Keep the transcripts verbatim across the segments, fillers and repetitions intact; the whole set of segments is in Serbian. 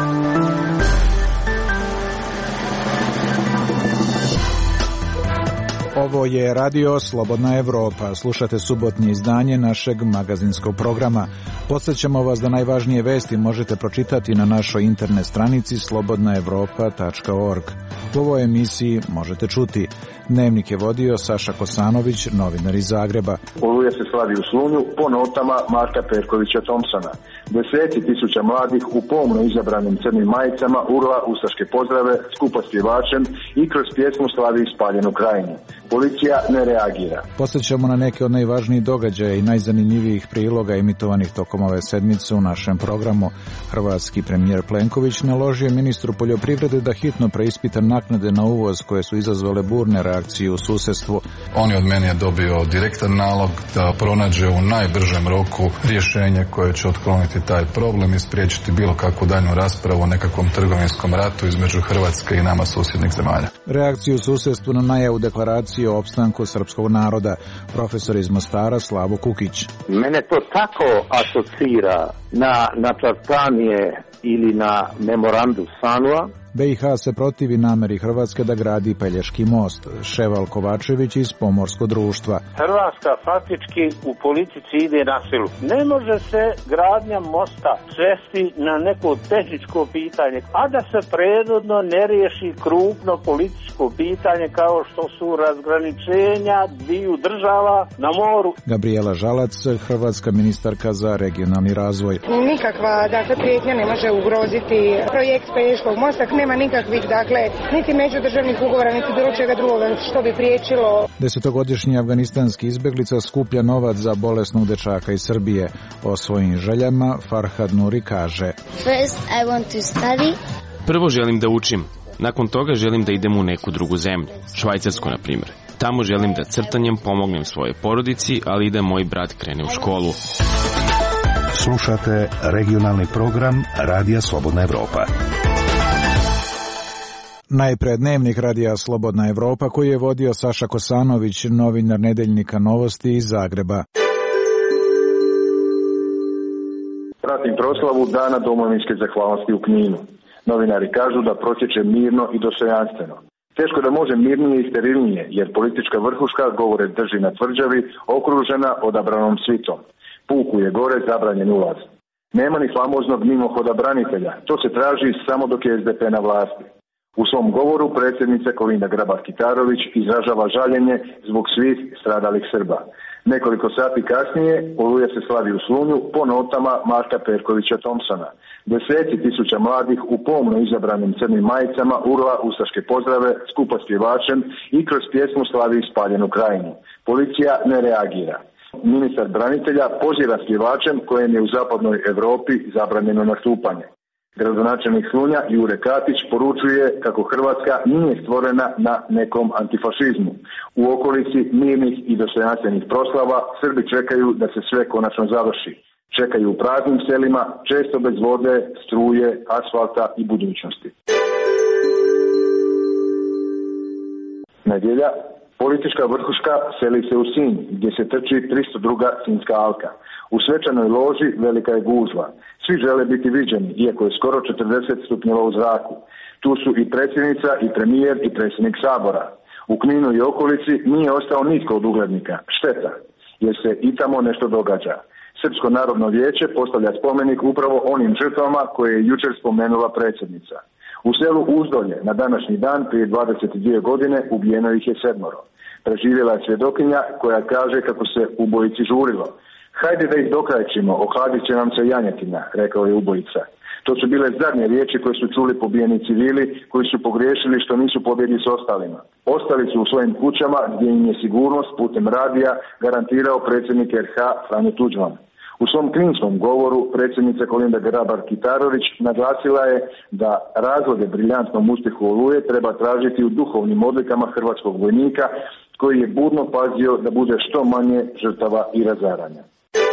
Ovo je Radio Slobodna Evropa. Slušate subotnje izdanje našeg magazinskog programa. Podsjećamo vas da najvažnije vesti možete pročitati na našoj internet stranici slobodna evropa tačka org. U ovoj emisiji možete čuti: Dnevnik je vodio Saša Kosanović, novinar iz Zagreba. Oluja se slavi u Slunju po notama Marka Perkovića Thompsona. Deseci tisuća mladih u pomno izabranim crnim majicama urla ustaške pozdrave skupa s pjevačem i kroz pjesmu slavi ispaljenu krajinu. Policija ne reagira. Posjećamo na neke od najvažnijih događaja i najzanimljivijih priloga emitovanih tokom ove sedmice u našem programu. Hrvatski premijer Plenković naložio ministru poljoprivrede da hitno preispita naknade na uvoz koje su izazvale burne reakcije u susjedstvu. On je od mene je dobio direktan nalog da pronađe u najbržem roku rješenje koje će otkloniti taj problem i spriječiti bilo kakvu daljnju raspravu o nekakvom trgovinskom ratu između Hrvatske i nama susjednih zemalja. Reakciju u susjedstvu na najavu deklaracije o opstanku srpskog naroda. Profesor iz Mostara Slavo Kukić. Mene to tako asocira na nacrtanje ili na memorandum Sanua. B i H se protivi nameri Hrvatske da gradi Pelješki most. Ševal Kovačević iz Pomorskog društva. Hrvatska faktički u politici ide na silu. Ne može se gradnja mosta svesti na neko tehničko pitanje, a da se prethodno ne riješi krupno političko pitanje kao što su razgraničenja dviju država na moru. Gabriela Žalac, hrvatska ministarka za regionalni razvoj. Nikakva dakle prijetnja ne može ugroziti projekt Pelješkog mosta. Nema nikakvih, dakle, niti međudržavnih ugovora, niti bilo čega drugoga što bi priječilo. Desetogodišnji afganistanski izbjeglica skuplja novac za bolesnog dečaka iz Srbije. O svojim željama Farhad Nuri kaže: First, I want to study. Prvo želim da učim. Nakon toga želim da idem u neku drugu zemlju. Švajcarsku, na primjer. Tamo želim da crtanjem pomognem svojoj porodici, ali i da moj brat krene u školu. Slušate regionalni program Radija Slobodna Evropa. Najpred Dnevnik Radija Slobodna Evropa koji je vodio Saša Kosanović, novinar Nedeljnika Novosti iz Zagreba. Pratim proslavu Dana domovinske zahvalnosti u Kninu. Novinari kažu da protječe mirno i dostojanstveno. Teško da može mirnije i sterilnije, jer politička vrhuška govore drži na tvrđavi, okružena odabranom svitom. Puku je gore zabranjen ulaz. Nema ni famoznog mimohoda branitelja. To se traži samo dok je S D P na vlasti. U svom govoru predsjednica Kolinda Grabar-Kitarović izražava žaljenje zbog svih stradalih Srba. Nekoliko sati kasnije Oluja se slavi u Slunju po notama Marka Perkovića Thompsona. Deseci tisuća mladih u pomno izabranim crnim majicama urla ustaške pozdrave skupa s pjevačem i kroz pjesmu slavi ispaljenu krajinu. Policija ne reagira. Ministar branitelja pozira s pjevačem kojem je u zapadnoj Europi zabranjeno nastupanje. Gradonačelnik Slunja Jure Katić poručuje kako Hrvatska nije stvorena na nekom antifašizmu. U okolici mirnih i dostojanstvenih proslava Srbi čekaju da se sve konačno završi. Čekaju u praznim selima, često bez vode, struje, asfalta i budućnosti. Nedjelja. Politička vrhuška seli se u Sinj, gdje se trči tristo druga Sinjska alka. U svečanoj loži velika je gužva. Svi žele biti viđeni, iako je skoro četrdeset stupnjeva u zraku. Tu su i predsjednica, i premijer, i predsjednik Sabora. U Kninu i okolici nije ostao nitko od uglednika. Šteta, jer se i tamo nešto događa. Srpsko narodno vijeće postavlja spomenik upravo onim žrtvama koje je jučer spomenula predsjednica. U selu Uzdolje na današnji dan prije dvadeset dvije godine ubijeno ih je sedmoro. Preživjela je svjedokinja koja kaže kako se ubojici žurilo. Hajde da ih dokrajčimo, ohladit će nam se janjetina, rekao je ubojica. To su bile zadnje riječi koje su čuli pobijeni civili koji su pogriješili što nisu pobjegli s ostalima. Ostali su u svojim kućama gdje im je sigurnost putem radija garantirao predsjednik R H Franjo Tuđman. U svom kninskom govoru predsjednica Kolinda Grabar-Kitarović naglasila je da razloge briljantnom uspjehu Oluje treba tražiti u duhovnim odlikama hrvatskog vojnika koji je budno pazio da bude što manje žrtava i razaranja.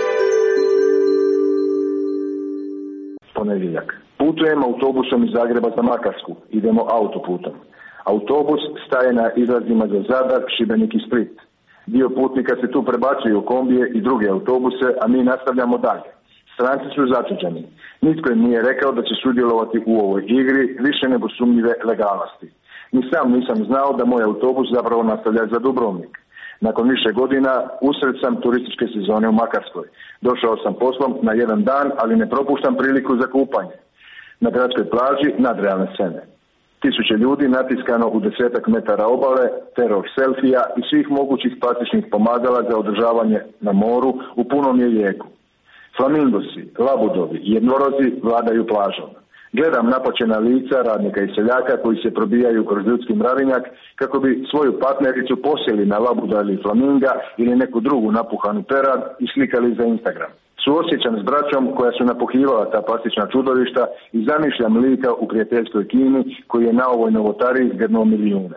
Ponedjeljak. Putujem autobusom iz Zagreba za Makarsku. Idemo autoputom. Autobus staje na izlazima za Zadar, Šibenik i Split. Dio putnika se tu prebacuje u kombije i druge autobuse, a mi nastavljamo dalje. Stranci su začuđeni. Nitko im nije rekao da će sudjelovati u ovoj igri više nego sumnjive legalnosti. Ni sam nisam znao da moj autobus zapravo nastavlja za Dubrovnik. Nakon više godina usred sam turističke sezone u Makarskoj. Došao sam poslom na jedan dan, ali ne propuštam priliku za kupanje. Na gradskoj plaži nadrealne scene. Tisuće ljudi natiskano u desetak metara obale, teror selfija i svih mogućih plastičnih pomagala za održavanje na moru u punom je jeku. Flamingosi, labudovi i jednorozi vladaju plažom. Gledam napačena lica radnika i seljaka koji se probijaju kroz ljudski mravinjak kako bi svoju partnericu posjeli na labuda ili flaminga ili neku drugu napuhanu perad i slikali za Instagram. Suosjećam s braćom koja su napuhivala ta plastična čudovišta i zamišljam lika u prijateljskoj Kini koji je na ovoj novotariji zgrnuo milijune.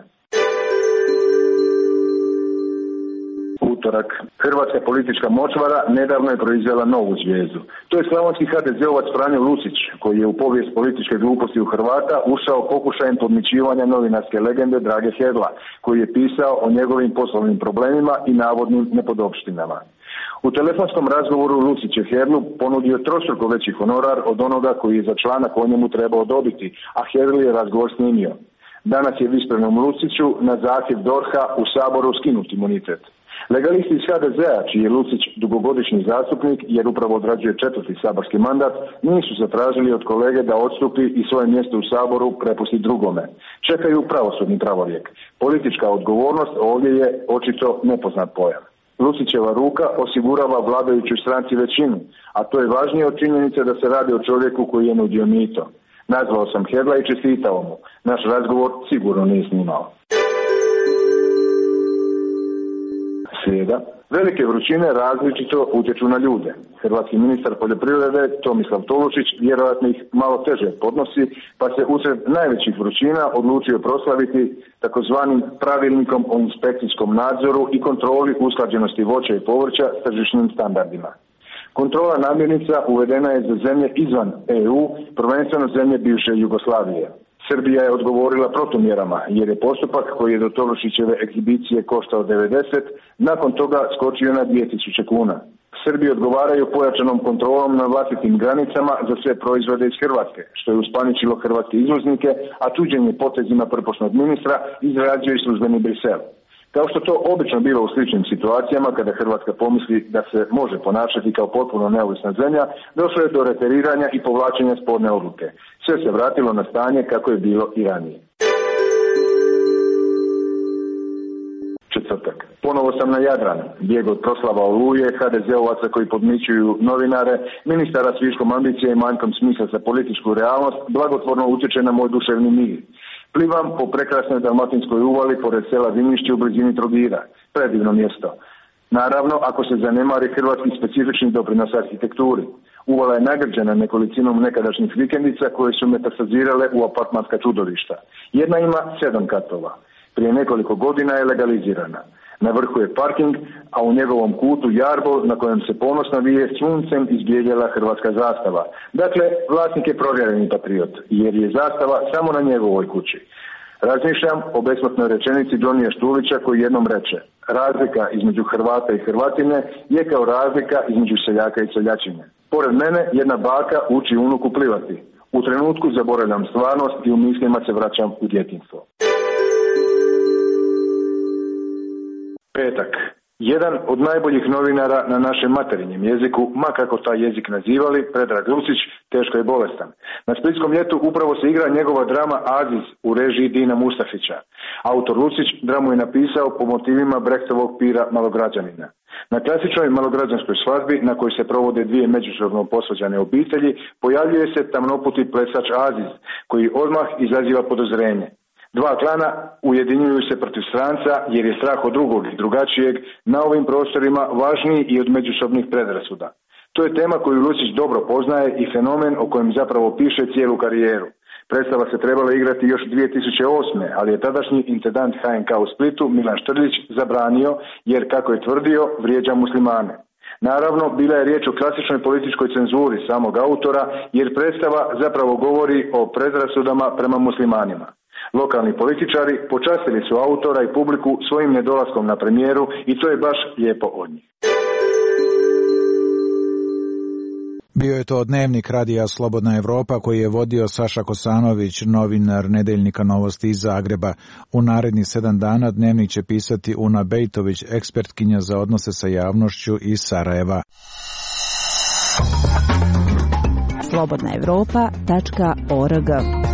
Utorak. Hrvatska politička močvara nedavno je proizvela novu zvijezdu. To je slavonski ha de zeovac Franjo Lucić, koji je u povijest političke gluposti u Hrvata ušao pokušajem podmićivanja novinarske legende Drage Hedla, koji je pisao o njegovim poslovnim problemima i navodnim nepodopštinama. U telefonskom razgovoru Lucić je Hedlu ponudio trostruko veći honorar od onoga koji je za članak o njemu trebao dobiti, a Hedl je razgovor snimio. Danas je visprenom Luciću na zahtjev dorha u Saboru skinut imunitet. Legalisti iz ha de zea, čiji je Lucić dugogodišnji zastupnik, jer upravo odrađuje četvrti saborski mandat, nisu zatražili od kolege da odstupi i svoje mjesto u Saboru prepusti drugome. Čekaju pravosudni pravorijek. Politička odgovornost ovdje je očito nepoznat pojam. Lucićeva ruka osigurava vladajućoj stranci većinu, a to je važnije od činjenice da se radi o čovjeku koji je nudio mito. Nazvao sam Hedla i čestitao mu. Naš razgovor sigurno nije snimao. Srijeda. Velike vrućine različito utječu na ljude. Hrvatski ministar poljoprivrede Tomislav Tolušić vjerojatno ih malo teže podnosi, pa se usred najvećih vrućina odlučio proslaviti takozvanim pravilnikom o inspekcijskom nadzoru i kontroli usklađenosti voća i povrća s tržišnim standardima. Kontrola namirnica uvedena je za zemlje izvan E U, prvenstveno zemlje bivše Jugoslavije. Srbija je odgovorila protumjerama, jer je postupak koji je do Tolušićeve egzibicije koštao devedeset, nakon toga skočio na dvije tisuće kuna. Srbi odgovaraju pojačanom kontrolom na vlastitim granicama za sve proizvode iz Hrvatske, što je uspaničilo hrvatske izvoznike, a čuđenje potezima prpošnog ministra izrađuje i službeni Brisel. Kao što to obično biva u sličnim situacijama kada Hrvatska pomisli da se može ponašati kao potpuno neovisna zemlja, došlo je do reteriranja i povlačenja sporne odluke. Sve se vratilo na stanje kako je bilo i ranije. Četvrtak. Ponovo sam na Jadranu. Bijeg od proslava Oluje, ha de zeovaca koji podmićuju novinare, ministara s viškom ambicije i manjkom smisla za političku realnost, blagotvorno utječe na moj duševni mir. Plivam po prekrasnoj dalmatinskoj uvali pored sela Vinišće u blizini Trogira. Predivno mjesto. Naravno, ako se zanemari hrvatski specifični doprinos arhitekturi. Uvala je nagrđena nekolicinom nekadašnjih vikendica koje su metastazirale u apartmanska čudovišta. Jedna ima sedam katova. Prije nekoliko godina je legalizirana. Na vrhu je parking, a u njegovom kutu jarbol na kojem se ponosno vije suncem izbjeljela hrvatska zastava. Dakle, vlasnik je provjereni patriot, jer je zastava samo na njegovoj kući. Razmišljam o besmrtnoj rečenici Donija Štulića koji jednom reče: razlika između Hrvata i Hrvatine je kao razlika između seljaka i seljačine. Pored mene jedna baka uči unuku plivati. U trenutku zaboravljam stvarnost i u mislima se vraćam u djetinjstvo. Petak. Jedan od najboljih novinara na našem materinjem jeziku, ma kako taj jezik nazivali, Predrag Lucić, teško je bolestan. Na Splitskom ljetu upravo se igra njegova drama Aziz u režiji Dina Mustafića. Autor Lucić dramu je napisao po motivima Brechtovog pira Malograđanina. Na klasičnoj malograđanskoj svadbi, na kojoj se provode dvije međusobno posvađane obitelji, pojavljuje se tamnoputi plesač Aziz, koji odmah izaziva podozrenje. Dva klana ujedinjuju se protiv stranca jer je strah od drugog i drugačijeg na ovim prostorima važniji i od međusobnih predrasuda. To je tema koju Lucić dobro poznaje i fenomen o kojem zapravo piše cijelu karijeru. Predstava se trebala igrati još dvije tisuće osme, ali je tadašnji intendant ha en ka u Splitu Milan Štrljić zabranio jer, kako je tvrdio, vrijeđa muslimane. Naravno, bila je riječ o klasičnoj političkoj cenzuri samog autora jer predstava zapravo govori o predrasudama prema muslimanima. Lokalni političari počastili su autora i publiku svojim nedolaskom na premijeru i to je baš lijepo od njih. Bio je to dnevnik radija Slobodna Evropa koji je vodio Saša Kosanović, novinar nedeljnika Novosti iz Zagreba. U narednih sedam dana dnevnik će pisati Una Bejtović, ekspertkinja za odnose sa javnošću iz Sarajeva. slobodna evropa tačka org.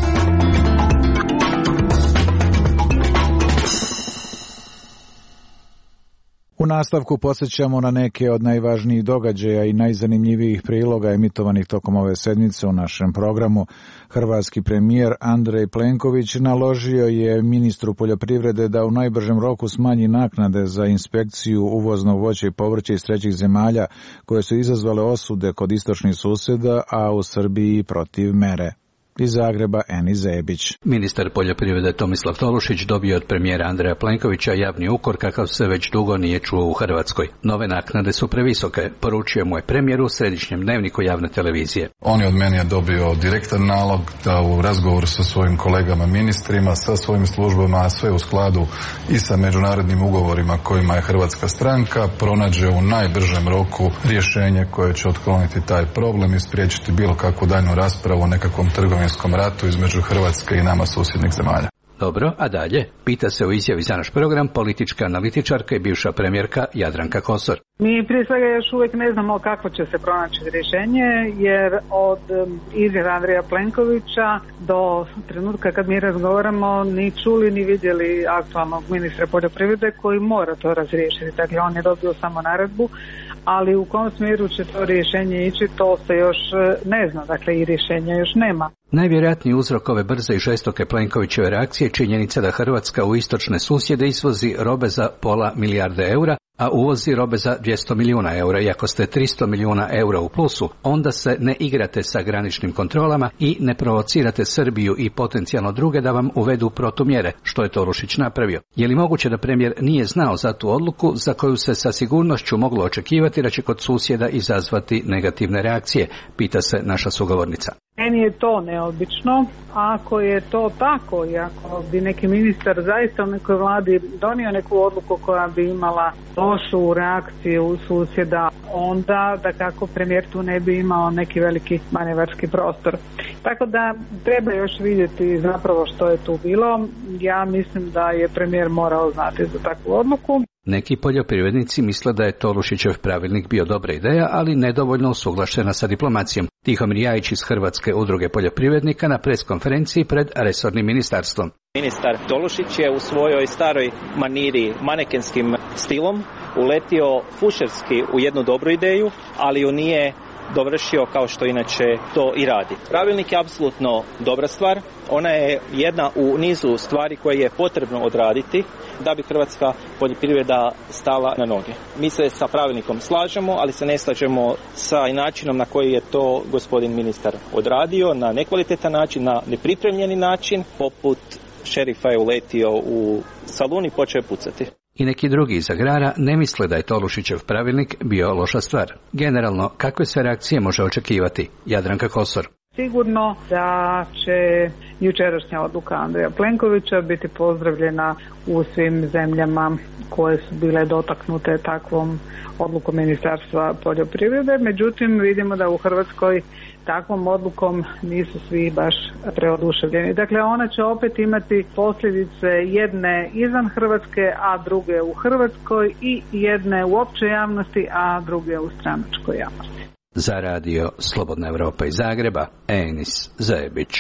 U nastavku podsjećamo na neke od najvažnijih događaja i najzanimljivijih priloga emitovanih tokom ove sedmice u našem programu. Hrvatski premijer Andrej Plenković naložio je ministru poljoprivrede da u najbržem roku smanji naknade za inspekciju uvoznog voća i povrća iz trećih zemalja koje su izazvale osude kod istočnih susjeda, a u Srbiji protiv mere. Iz Zagreba Eni Zebić. Ministar poljoprivrede Tomislav Tolušić dobio od premijera Andreja Plenkovića javni ukor kakav se već dugo nije čuo u Hrvatskoj. Nove naknade su previsoke, poručio mu je premijer u središnjem dnevniku javne televizije. On je od mene dobio direktan nalog da u razgovoru sa svojim kolegama ministrima, sa svojim službama, a sve u skladu i sa međunarodnim ugovorima kojima je hrvatska stranka, pronađe u najbržem roku rješenje koje će otkloniti taj problem i spriječiti bilo kakvu daljnju raspravu o nekakvom trgovinskom ratu između Hrvatske i nama susjednih zemalja. Dobro, a dalje? Pita se u izjavi za naš program politička analitičarka i bivša premijerka Jadranka Kosor. Mi prije svega još uvijek ne znamo kako će se pronaći rješenje, jer od izjave Andreja Plenkovića do trenutka kad mi razgovaramo ni čuli ni vidjeli aktualnog ministra poljoprivrede koji mora to razriješiti. Dakle, on je dobio samo naredbu, ali u kom smjeru će to rješenje ići, to se još ne zna, dakle i rješenja još nema. Najvjerojatniji uzrok ove brze i žestoke Plenkovićeve reakcije je činjenica da Hrvatska u istočne susjede izvozi robe za pola milijarde eura, a uvozi robe za dvjesto milijuna eura. I ako ste tristo milijuna eura u plusu, onda se ne igrate sa graničnim kontrolama i ne provocirate Srbiju i potencijalno druge da vam uvedu protumjere, što je Tolušić napravio. Je li moguće da premijer nije znao za tu odluku za koju se sa sigurnošću moglo očekivati da će kod susjeda izazvati negativne reakcije, pita se naša sugovornica. Meni je to neobično. Ako je to tako i ako bi neki ministar zaista u nekoj vladi donio neku odluku koja bi imala lošu reakciju susjeda, onda da kako premijer tu ne bi imao neki veliki manevarski prostor. Tako da treba još vidjeti zapravo što je tu bilo. Ja mislim da je premijer morao znati za takvu odluku. Neki poljoprivrednici misle da je Tolušićev pravilnik bio dobra ideja, ali nedovoljno usuglašena sa diplomacijom. Tihomir Jajić iz Hrvatske udruge poljoprivrednika na preskonferenciji pred resornim ministarstvom. Ministar Tolušić je u svojoj staroj maniri manekenskim stilom uletio fušerski u jednu dobru ideju, ali ju nije dovršio kao što inače to i radi. Pravilnik je apsolutno dobra stvar. Ona je jedna u nizu stvari koje je potrebno odraditi da bi hrvatska poljoprivreda stala na noge. Mi se sa pravilnikom slažemo, ali se ne slažemo sa načinom na koji je to gospodin ministar odradio, na nekvalitetan način, na nepripremljeni način, poput šerifa je uletio u salun i počeo pucati. I neki drugi iz agrara ne misle da je Tolušićev pravilnik bio loša stvar. Generalno, kakve se reakcije može očekivati? Jadranka Kosor. Sigurno da će jučerašnja odluka Andreja Plenkovića biti pozdravljena u svim zemljama koje su bile dotaknute takvom odlukom Ministarstva poljoprivrede. Međutim, vidimo da u Hrvatskoj takvom odlukom nisu svi baš preoduševljeni. Dakle, ona će opet imati posljedice jedne izvan Hrvatske, a druge u Hrvatskoj, i jedne u općoj javnosti, a druge u stranačkoj javnosti. Za radio Slobodna Evropa iz Zagreba, Enis Zebić.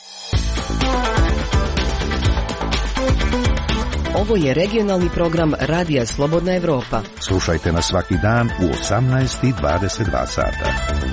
Ovo je regionalni program Radija Slobodna Evropa. Slušajte nas svaki dan u osamnaest i dvadeset dva sata.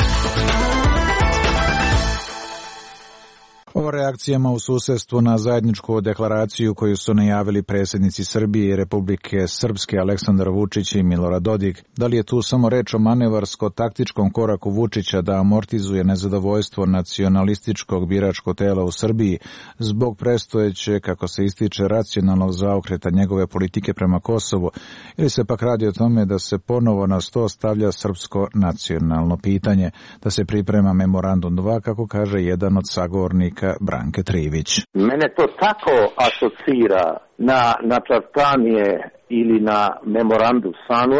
O reakcijama u susjedstvu na zajedničku deklaraciju koju su najavili predsjednici Srbije i Republike Srpske Aleksandar Vučić i Milorad Dodik. Da li je tu samo reč o manevarsko-taktičkom koraku Vučića da amortizuje nezadovoljstvo nacionalističkog biračkog tela u Srbiji zbog prestojeće, kako se ističe, racionalnog zaokreta njegove politike prema Kosovu, ili se pak radi o tome da se ponovo na sto stavlja srpsko nacionalno pitanje, da se priprema memorandum dva, kako kaže jedan od sagovornika Branke Trivić. Mene to tako asocira na nacrtanje ili na memorandum Sanua,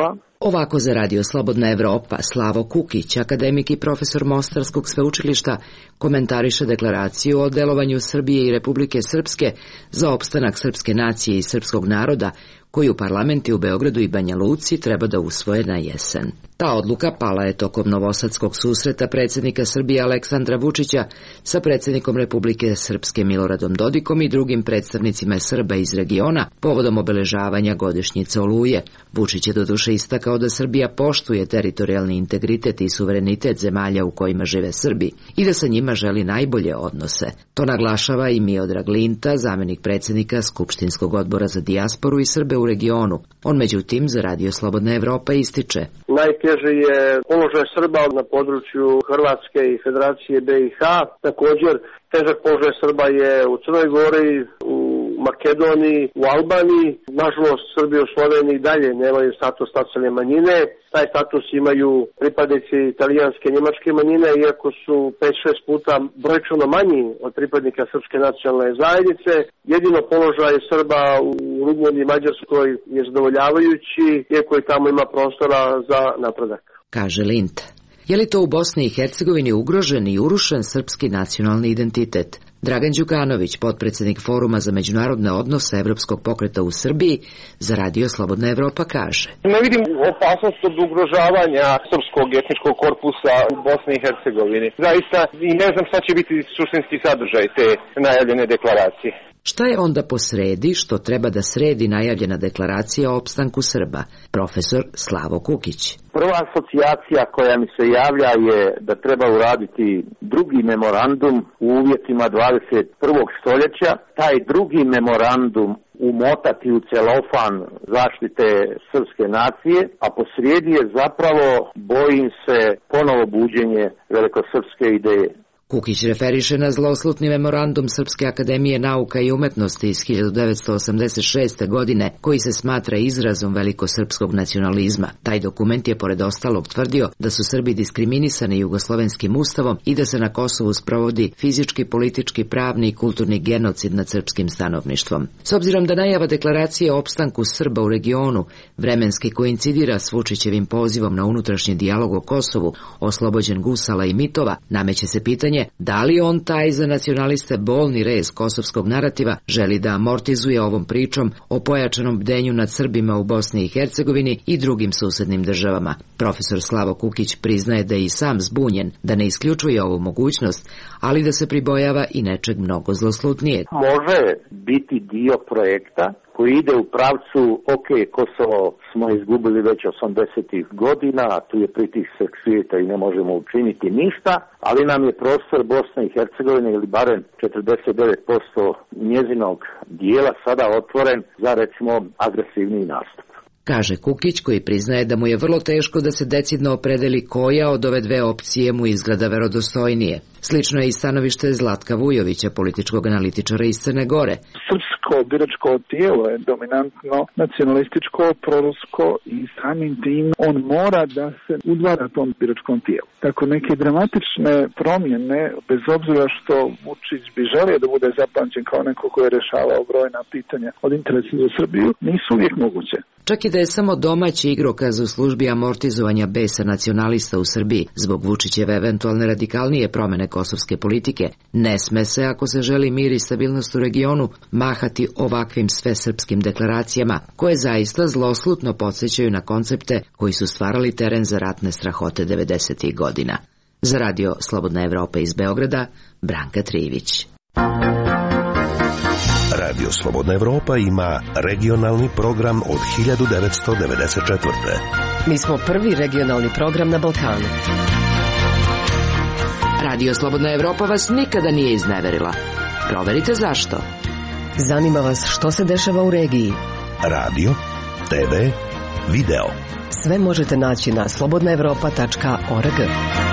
Ovako za Radio Slobodna Evropa Slavo Kukić, akademik i profesor Mostarskog sveučilišta, komentariše deklaraciju o delovanju Srbije i Republike Srpske za opstanak srpske nacije i srpskog naroda, koju parlamenti u Beogradu i Banja Luci treba da usvoje na jesen. Ta odluka pala je tokom novosadskog susreta predsjednika Srbije Aleksandra Vučića sa predsjednikom Republike Srpske Miloradom Dodikom i drugim predstavnicima Srba iz regiona povodom obeležavanja godišnjice Oluje. Vučić je doduše istakao da Srbija poštuje teritorijalni integritet i suverenitet zemalja u kojima žive Srbi i da sa njima želi najbolje odnose. To naglašava i Miodrag Linta, zamenik predsjednika Skupštinskog odbora za dijasporu i Srbe u regionu. On međutim za Radio Slobodna Evropa ističe: najteži je položaj Srba na području Hrvatske i Federacije B i H. Također težak položaj Srba je u Crnoj Gori, u Makedoniji, u Albaniji. Nažalost, Srbi u Sloveniji i dalje nemaju status nacionalne manjine. Taj status imaju pripadnici italijanske i njemačke manjine, iako su pet šest puta brojčano manji od pripadnika srpske nacionalne zajednice. Jedino položaj Srba u Rumuniji i Mađarskoj je zadovoljavajući, iako i tamo ima prostora za napredak. Kaže Lint. Je li to u Bosni i Hercegovini ugrožen i urušen srpski nacionalni identitet? Dragan Đukanović, potpredsjednik Foruma za međunarodne odnose Evropskog pokreta u Srbiji, za Radio Slobodna Evropa kaže: ne vidim opasnost od ugrožavanja srpskog etničkog korpusa u Bosni i Hercegovini. Zaista i ne znam šta će biti suštinski sadržaj te najavljene deklaracije. Šta je onda posredi što treba da sredi najavljena deklaracija o opstanku Srba? Profesor Slavo Kukić. Prva asocijacija koja mi se javlja je da treba uraditi drugi memorandum u uvjetima dvadeset prvog stoljeća. Taj drugi memorandum umotati u celofan zaštite srpske nacije, a posrijedi je zapravo, bojim se, ponovo buđenje velikosrpske ideje. Kukić referiše na zloslutni memorandum Srpske akademije nauka i umetnosti iz hiljadu devetsto osamdeset šeste. godine, koji se smatra izrazom velikosrpskog nacionalizma. Taj dokument je pored ostalog tvrdio da su Srbi diskriminisani jugoslovenskim ustavom i da se na Kosovu sprovodi fizički, politički, pravni i kulturni genocid nad srpskim stanovništvom. S obzirom da najava deklaracije o opstanku Srba u regionu vremenski koincidira s Vučićevim pozivom na unutrašnji dijalog o Kosovu, oslobođen gusala i mitova, nameće se pitanje da li on taj za nacionaliste bolni rez kosovskog narativa želi da amortizuje ovom pričom o pojačanom bdenju nad Srbima u Bosni i Hercegovini i drugim susednim državama. Profesor Slavo Kukić priznaje da je i sam zbunjen, da ne isključuje ovu mogućnost, ali da se pribojava i nečeg mnogo zloslutnijeg. Može biti dio projekta koji ide u pravcu, ok, Kosovo smo izgubili već osamdesetih godina, a tu je pritisak svijeta i ne možemo učiniti ništa, ali nam je prostor Bosne i Hercegovine ili barem četrdeset devet posto njezinog dijela sada otvoren za, recimo, agresivni nastup. Kaže Kukić, koji priznaje da mu je vrlo teško da se decidno opredeli koja od ove dve opcije mu izgleda verodostojnije. Slično je i stanovište Zlatka Vujovića, političkog analitičara iz Crne Gore. Srpsko biračko tijelo je dominantno nacionalističko, prorusko i samim tim on mora da se udvara tom biračkom tijelu. Tako neke dramatične promjene, bez obzira što Vučić bi želio da bude zapamćen kao neko koji je rešavao brojna pitanja od interesa za Srbiju, nisu uvijek moguće. Čak i da je samo domaći igrokaz u službi amortizovanja besa nacionalista u Srbiji zbog Vučićeve eventualne radikalnije promene kosovske politike, ne sme se, ako se želi mir i stabilnost u regionu, mahati ovakvim svesrpskim deklaracijama, koje zaista zloslutno podsjećaju na koncepte koji su stvarali teren za ratne strahote devedesetih godina. Za Radio Slobodna Evropa iz Beograda, Branka Trivić. Radio Slobodna Evropa ima regionalni program od hiljadu devetsto devedeset četvrte. Mi smo prvi regionalni program na Balkanu. Radio Slobodna Evropa vas nikada nije izneverila. Proverite zašto. Zanima vas što se dešava u regiji. Radio, te ve, video. Sve možete naći na slobodna evropa tačka org.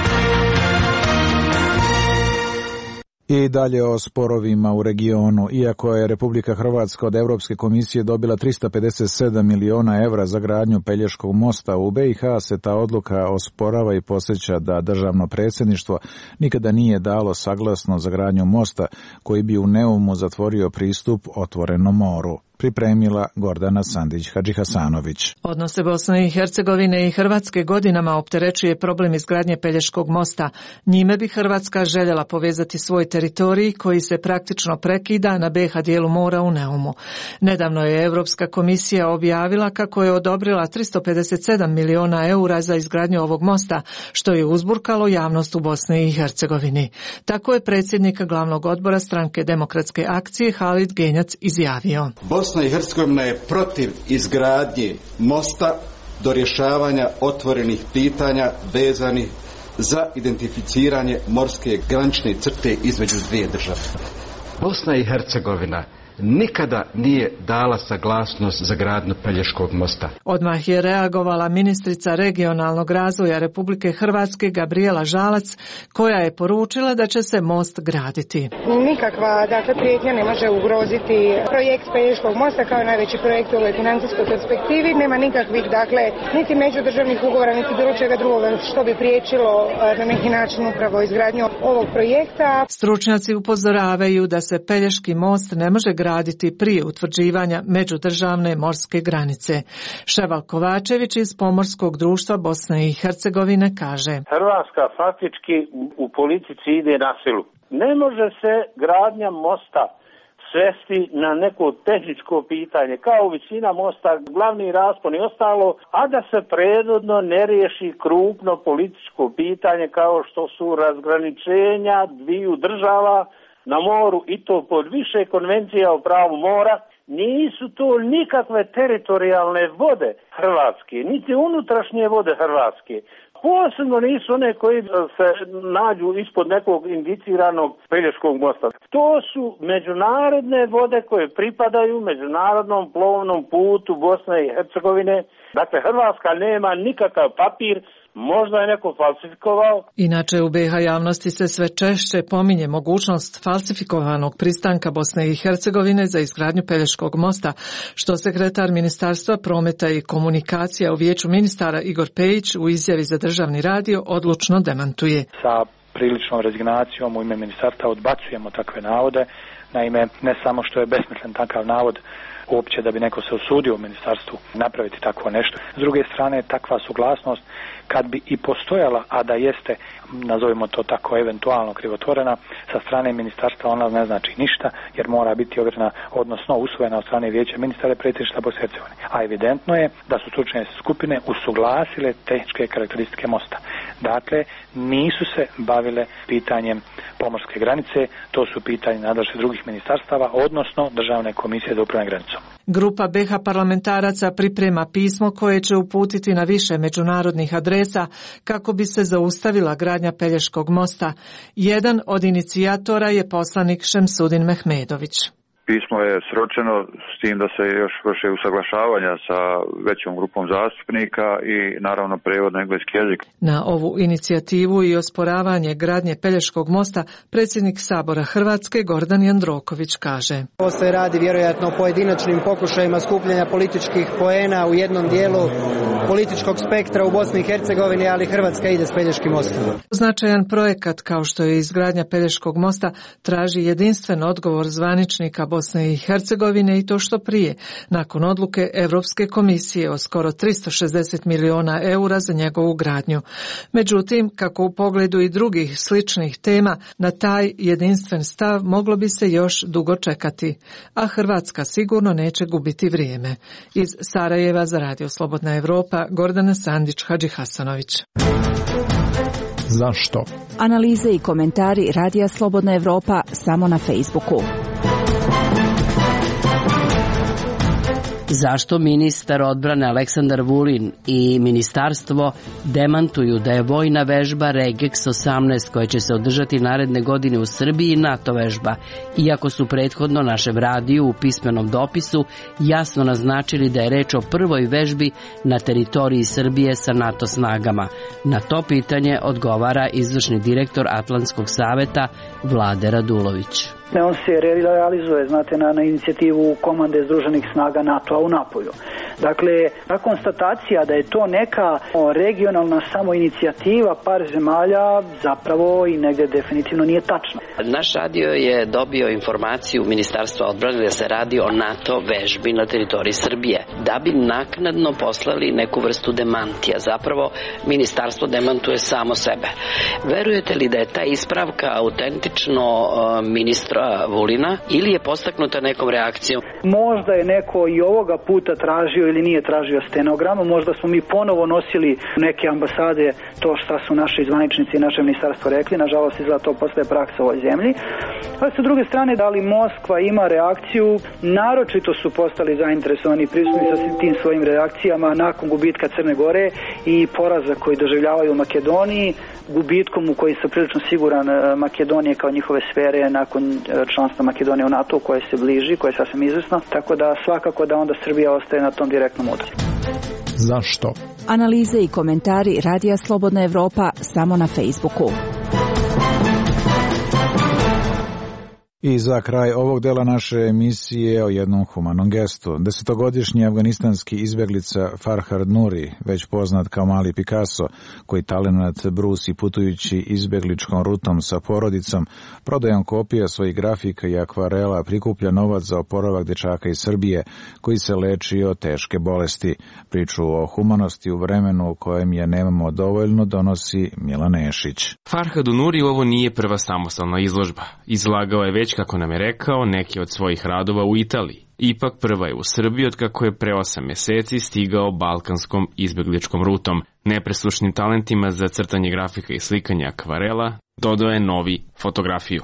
I dalje o sporovima u regionu. Iako je Republika Hrvatska od Evropske komisije dobila tristo pedeset sedam miliona evra za gradnju Pelješkog mosta, u be i ha se ta odluka osporava i podsjeća da državno predsjedništvo nikada nije dalo saglasnost za gradnju mosta koji bi u Neumu zatvorio pristup otvorenom moru. pripremila Gordana Sandić-Hadžihasanović. Odnose Bosne i Hercegovine i Hrvatske godinama opterećuje problem izgradnje Pelješkog mosta. Njime bi Hrvatska željela povezati svoj teritorij koji se praktično prekida na be ha dijelu mora u Neumu. Nedavno je Europska komisija objavila kako je odobrila tristo pedeset sedam miliona eura za izgradnju ovog mosta, što je uzburkalo javnost u Bosni i Hercegovini. Tako je predsjednik glavnog odbora stranke Demokratske akcije Halid Genjac izjavio. Bosna i Hercegovina je protiv izgradnje mosta do rješavanja otvorenih pitanja vezanih za identificiranje morske granične crte između dvije države. Bosna i Hercegovina nikada nije dala saglasnost za gradnju Pelješkog mosta. Odmah je reagovala ministrica regionalnog razvoja Republike Hrvatske Gabrijela Žalac, koja je poručila da će se most graditi. Nikakva dakle, prijetnja ne može ugroziti projekt Pelješkog mosta kao najveći projekt u ovoj financijskoj perspektivi. Nema nikakvih dakle, niti međudržavnih ugovora, niti bilo čega drugoga što bi priječilo na neki način upravo izgradnju ovog projekta. Stručnjaci upozoravaju da se Pelješki most ne može graditi raditi prije utvrđivanja međudržavne morske granice. Ševal Kovačević iz Pomorskog društva Bosne i Hercegovine kaže: Hrvatska faktički u politici ide na silu. Ne može se gradnja mosta svesti na neko tehničko pitanje, kao visina mosta, glavni raspon i ostalo, a da se prethodno ne riješi krupno političko pitanje kao što su razgraničenja dviju država na moru i to pod više konvencija o pravu mora. Nisu to nikakve teritorijalne vode Hrvatske, niti unutrašnje vode Hrvatske. Posebno nisu one koji se nađu ispod nekog indiciranog Pelješkog mosta. To su međunarodne vode koje pripadaju međunarodnom plovnom putu Bosne i Hercegovine. Dakle, Hrvatska nema nikakav papir. Možda je neko falsifikovao. Inače, u be ha javnosti se sve češće pominje mogućnost falsifikovanog pristanka Bosne i Hercegovine za izgradnju Pelješkog mosta, što sekretar Ministarstva prometa i komunikacija u Vijeću ministara Igor Pejić u izjavi za državni radio odlučno demantuje. Sa priličnom rezignacijom u ime ministarstva odbacujemo takve navode. Naime, ne samo što je besmislen takav navod, uopće da bi neko se usudio u ministarstvu napraviti takvo nešto. S druge strane, takva suglasnost, kad bi i postojala, a da jeste, nazovimo to tako, eventualno krivotvorena, sa strane ministarstva ona ne znači ništa, jer mora biti ovjerena, odnosno usvojena od strane Vijeća ministara i predsjedništva Bosne i Hercegovine. A evidentno je da su stručne skupine usuglasile tehničke karakteristike mosta. Dakle, nisu se bavile pitanjem pomorske granice, to su pitanje nadležnih drugih ministarstava, odnosno Državne komisije za upravljanje granicom. Grupa be ha parlamentaraca priprema pismo koje će uputiti na više međunarodnih adresa kako bi se zaustavila gradnja Pelješkog mosta. Jedan od inicijatora je poslanik Šemsudin Mehmedović. Pismo je sročeno s tim da se još vrše usaglašavanja sa većom grupom zastupnika i naravno prevod na engleski jezik. Na ovu inicijativu i osporavanje gradnje Pelješkog mosta predsjednik Sabora Hrvatske Gordan Jandroković kaže: Ovo se radi vjerojatno o pojedinačnim pokušajima skupljanja političkih poena u jednom dijelu političkog spektra u Bosni i Hercegovini, ali Hrvatska ide s Pelješkim mostom. Značajan projekat kao što je izgradnja Pelješkog mosta traži jedinstven odgovor zvaničnika Bosne i Hercegovine i to što prije, nakon odluke Europske komisije o skoro tristo šezdeset miliona eura za njegovu gradnju. Međutim, kako u pogledu i drugih sličnih tema, na taj jedinstven stav moglo bi se još dugo čekati, a Hrvatska sigurno neće gubiti vrijeme. Iz Sarajeva za Radio Slobodna Evropa, Gordana Sandić-Hadžihasanović. Zašto? Analize i komentari Radija Slobodna Evropa samo na Facebooku. Zašto ministar odbrane Aleksandar Vulin i ministarstvo demantuju da je vojna vežba Regex osamnaest koja će se održati naredne godine u Srbiji NATO vežba, iako su prethodno našem radiju u pismenom dopisu jasno naznačili da je reč o prvoj vežbi na teritoriji Srbije sa NATO snagama? Na to pitanje odgovara izvršni direktor Atlantskog saveta Vlade Radulović. On se realizuje, znate, na, na inicijativu komande Združenih snaga NATO-a u Napolju. Dakle, ta konstatacija da je to neka regionalna samoinicijativa par zemalja zapravo i negde definitivno nije tačna. Naš radio je dobio informaciju Ministarstva odbrane da se radi o NATO vežbi na teritoriji Srbije, da bi naknadno poslali neku vrstu demantija. Zapravo, Ministarstvo demantuje samo sebe. Verujete li da je ta ispravka autentično ministra Vulina ili je postaknuta nekom reakcijom? Možda je neko i ovoga puta tražio ili nije tražio stenogramu, možda smo mi ponovo nosili neke ambasade to šta su naši zvaničnici i naše ministarstvo rekli, nažalost izgleda to postaje praksa u ovoj zemlji. A sa druge strane, da li Moskva ima reakciju, naročito su postali zainteresovani i prisutni sa tim svojim reakcijama nakon gubitka Crne Gore i poraza koji doživljavaju u Makedoniji, gubitkom u koji sam prilično siguran Makedonije kao njihove sfere nakon članstva Makedonije u NATO koje se bliži, koje je sasvim izvesno, tako da svakako da onda Srbija ostaje na tom direktnom udaru. Zašto? Analize i komentari Radija Slobodna Evropa samo na Facebooku. I za kraj ovog dela naše emisije o jednom humanom gestu. Desetogodišnji afganistanski izbjeglica Farhad Nuri, već poznat kao Mali Picasso, koji talenat brusi putujući izbjegličkom rutom sa porodicom, prodajom kopija svojih grafika i akvarela prikuplja novac za oporavak dečaka iz Srbije, koji se leči od teške bolesti. Priču o humanosti u vremenu u kojem je nemamo dovoljno donosi Milan Nešić. Farhadu Nuri ovo nije prva samostalna izložba. Izlagao je već, kako nam je rekao, neki od svojih radova u Italiji. Ipak prva je u Srbiji od kako je pre osam meseci stigao balkanskom izbegličkom rutom. Nepresušnim talentima za crtanje grafika i slikanje akvarela dodao je novi fotografiju.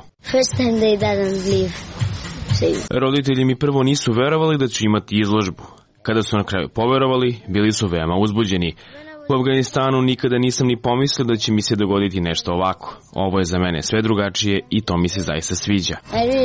Roditelji mi prvo nisu verovali da ću imati izložbu. Kada su na kraju poverovali, bili su veoma uzbuđeni. U Afganistanu nikada nisam ni pomislio da će mi se dogoditi nešto ovako. Ovo je za mene sve drugačije i to mi se zaista sviđa.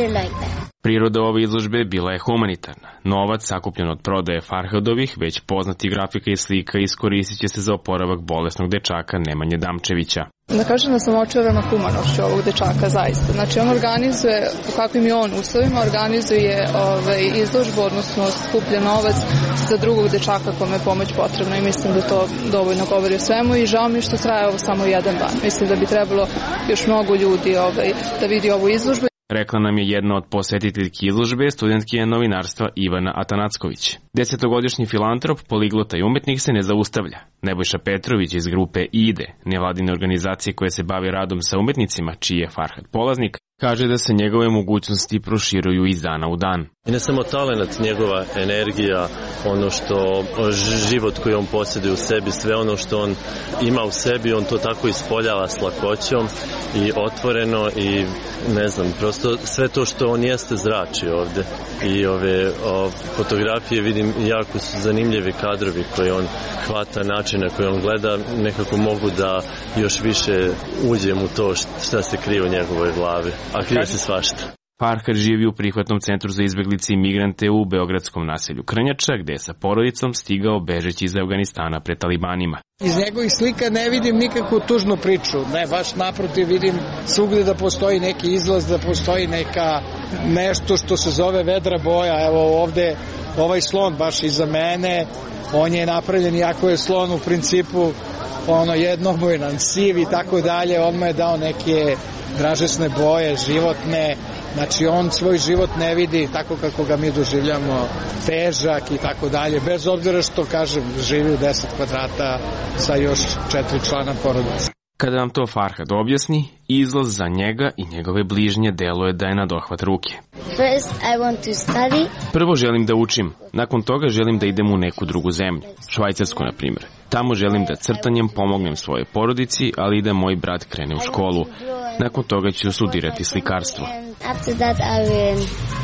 Priroda ove izložbe bila je humanitarna. Novac sakupljen od prodaje Farhadovih, već poznati grafika i slika, iskoristit će se za oporavak bolesnog dečaka Nemanje Damčevića. Da kažem da sam očarana humanošću ovog dečaka, zaista. Znači on organizuje, u kakvim je on uslovima, organizuje ovaj, izložbu, odnosno skuplja novac za drugog dečaka kome je pomoć potrebna i mislim da to dovoljno govori o svemu i žao mi što traje ovo samo jedan dan. Mislim da bi trebalo još mnogo ljudi ovaj, da vidi ovu izložbu. Rekla nam je jedna od posjetiteljki izložbe, studentkinja novinarstva Ivana Atanacković. Desetogodišnji filantrop, poliglota i umetnik se ne zaustavlja. Nebojša Petrović iz grupe IDE, nevladine organizacije koje se bavi radom sa umetnicima, čiji je Farhad polaznik, kaže da se njegove mogućnosti proširuju iz dana u dan. I ne samo talent, njegova energija, ono što život koji on posjeduje u sebi, sve ono što on ima u sebi, on to tako ispoljava s lakoćom i otvoreno i ne znam, prosto sve to što on jeste zrači ovde. I ove o, fotografije vidim jako su zanimljivi kadrovi koje on hvata, načine koje on gleda, nekako mogu da još više uđem u to šta se krije u njegovoj glavi. A krije se svašta. Farhad živi u prihvatnom centru za izbeglice i migrante u beogradskom naselju Krnjača, gde je sa porodicom stigao bežeći iz Afganistana pred talibanima. Iz njegovih slika ne vidim nikakvu tužnu priču, ne, baš naprotiv vidim svugde da postoji neki izlaz, da postoji neka nešto što se zove vedra boja. Evo ovde ovaj slon baš iza mene, on je napravljen, iako je slon u principu ono jednobojan, siv i tako dalje, on mu je dao neke dražesne boje, životne, znači on svoj život ne vidi tako kako ga mi doživljamo, težak i tako dalje, bez obzira što, kažem, živi u deset kvadrata sa još četiri člana porodice. Kada nam to Farhad objasni, izlaz za njega i njegove bližnje deluje da je na dohvat ruke. First, I want to study. Prvo želim da učim, nakon toga želim da idem u neku drugu zemlju, Švajcarsku na primjer. Tamo želim da crtanjem pomognem svojoj porodici, ali i da moj brat krene u školu. Nakon toga ću studirati slikarstvo. After that, I will,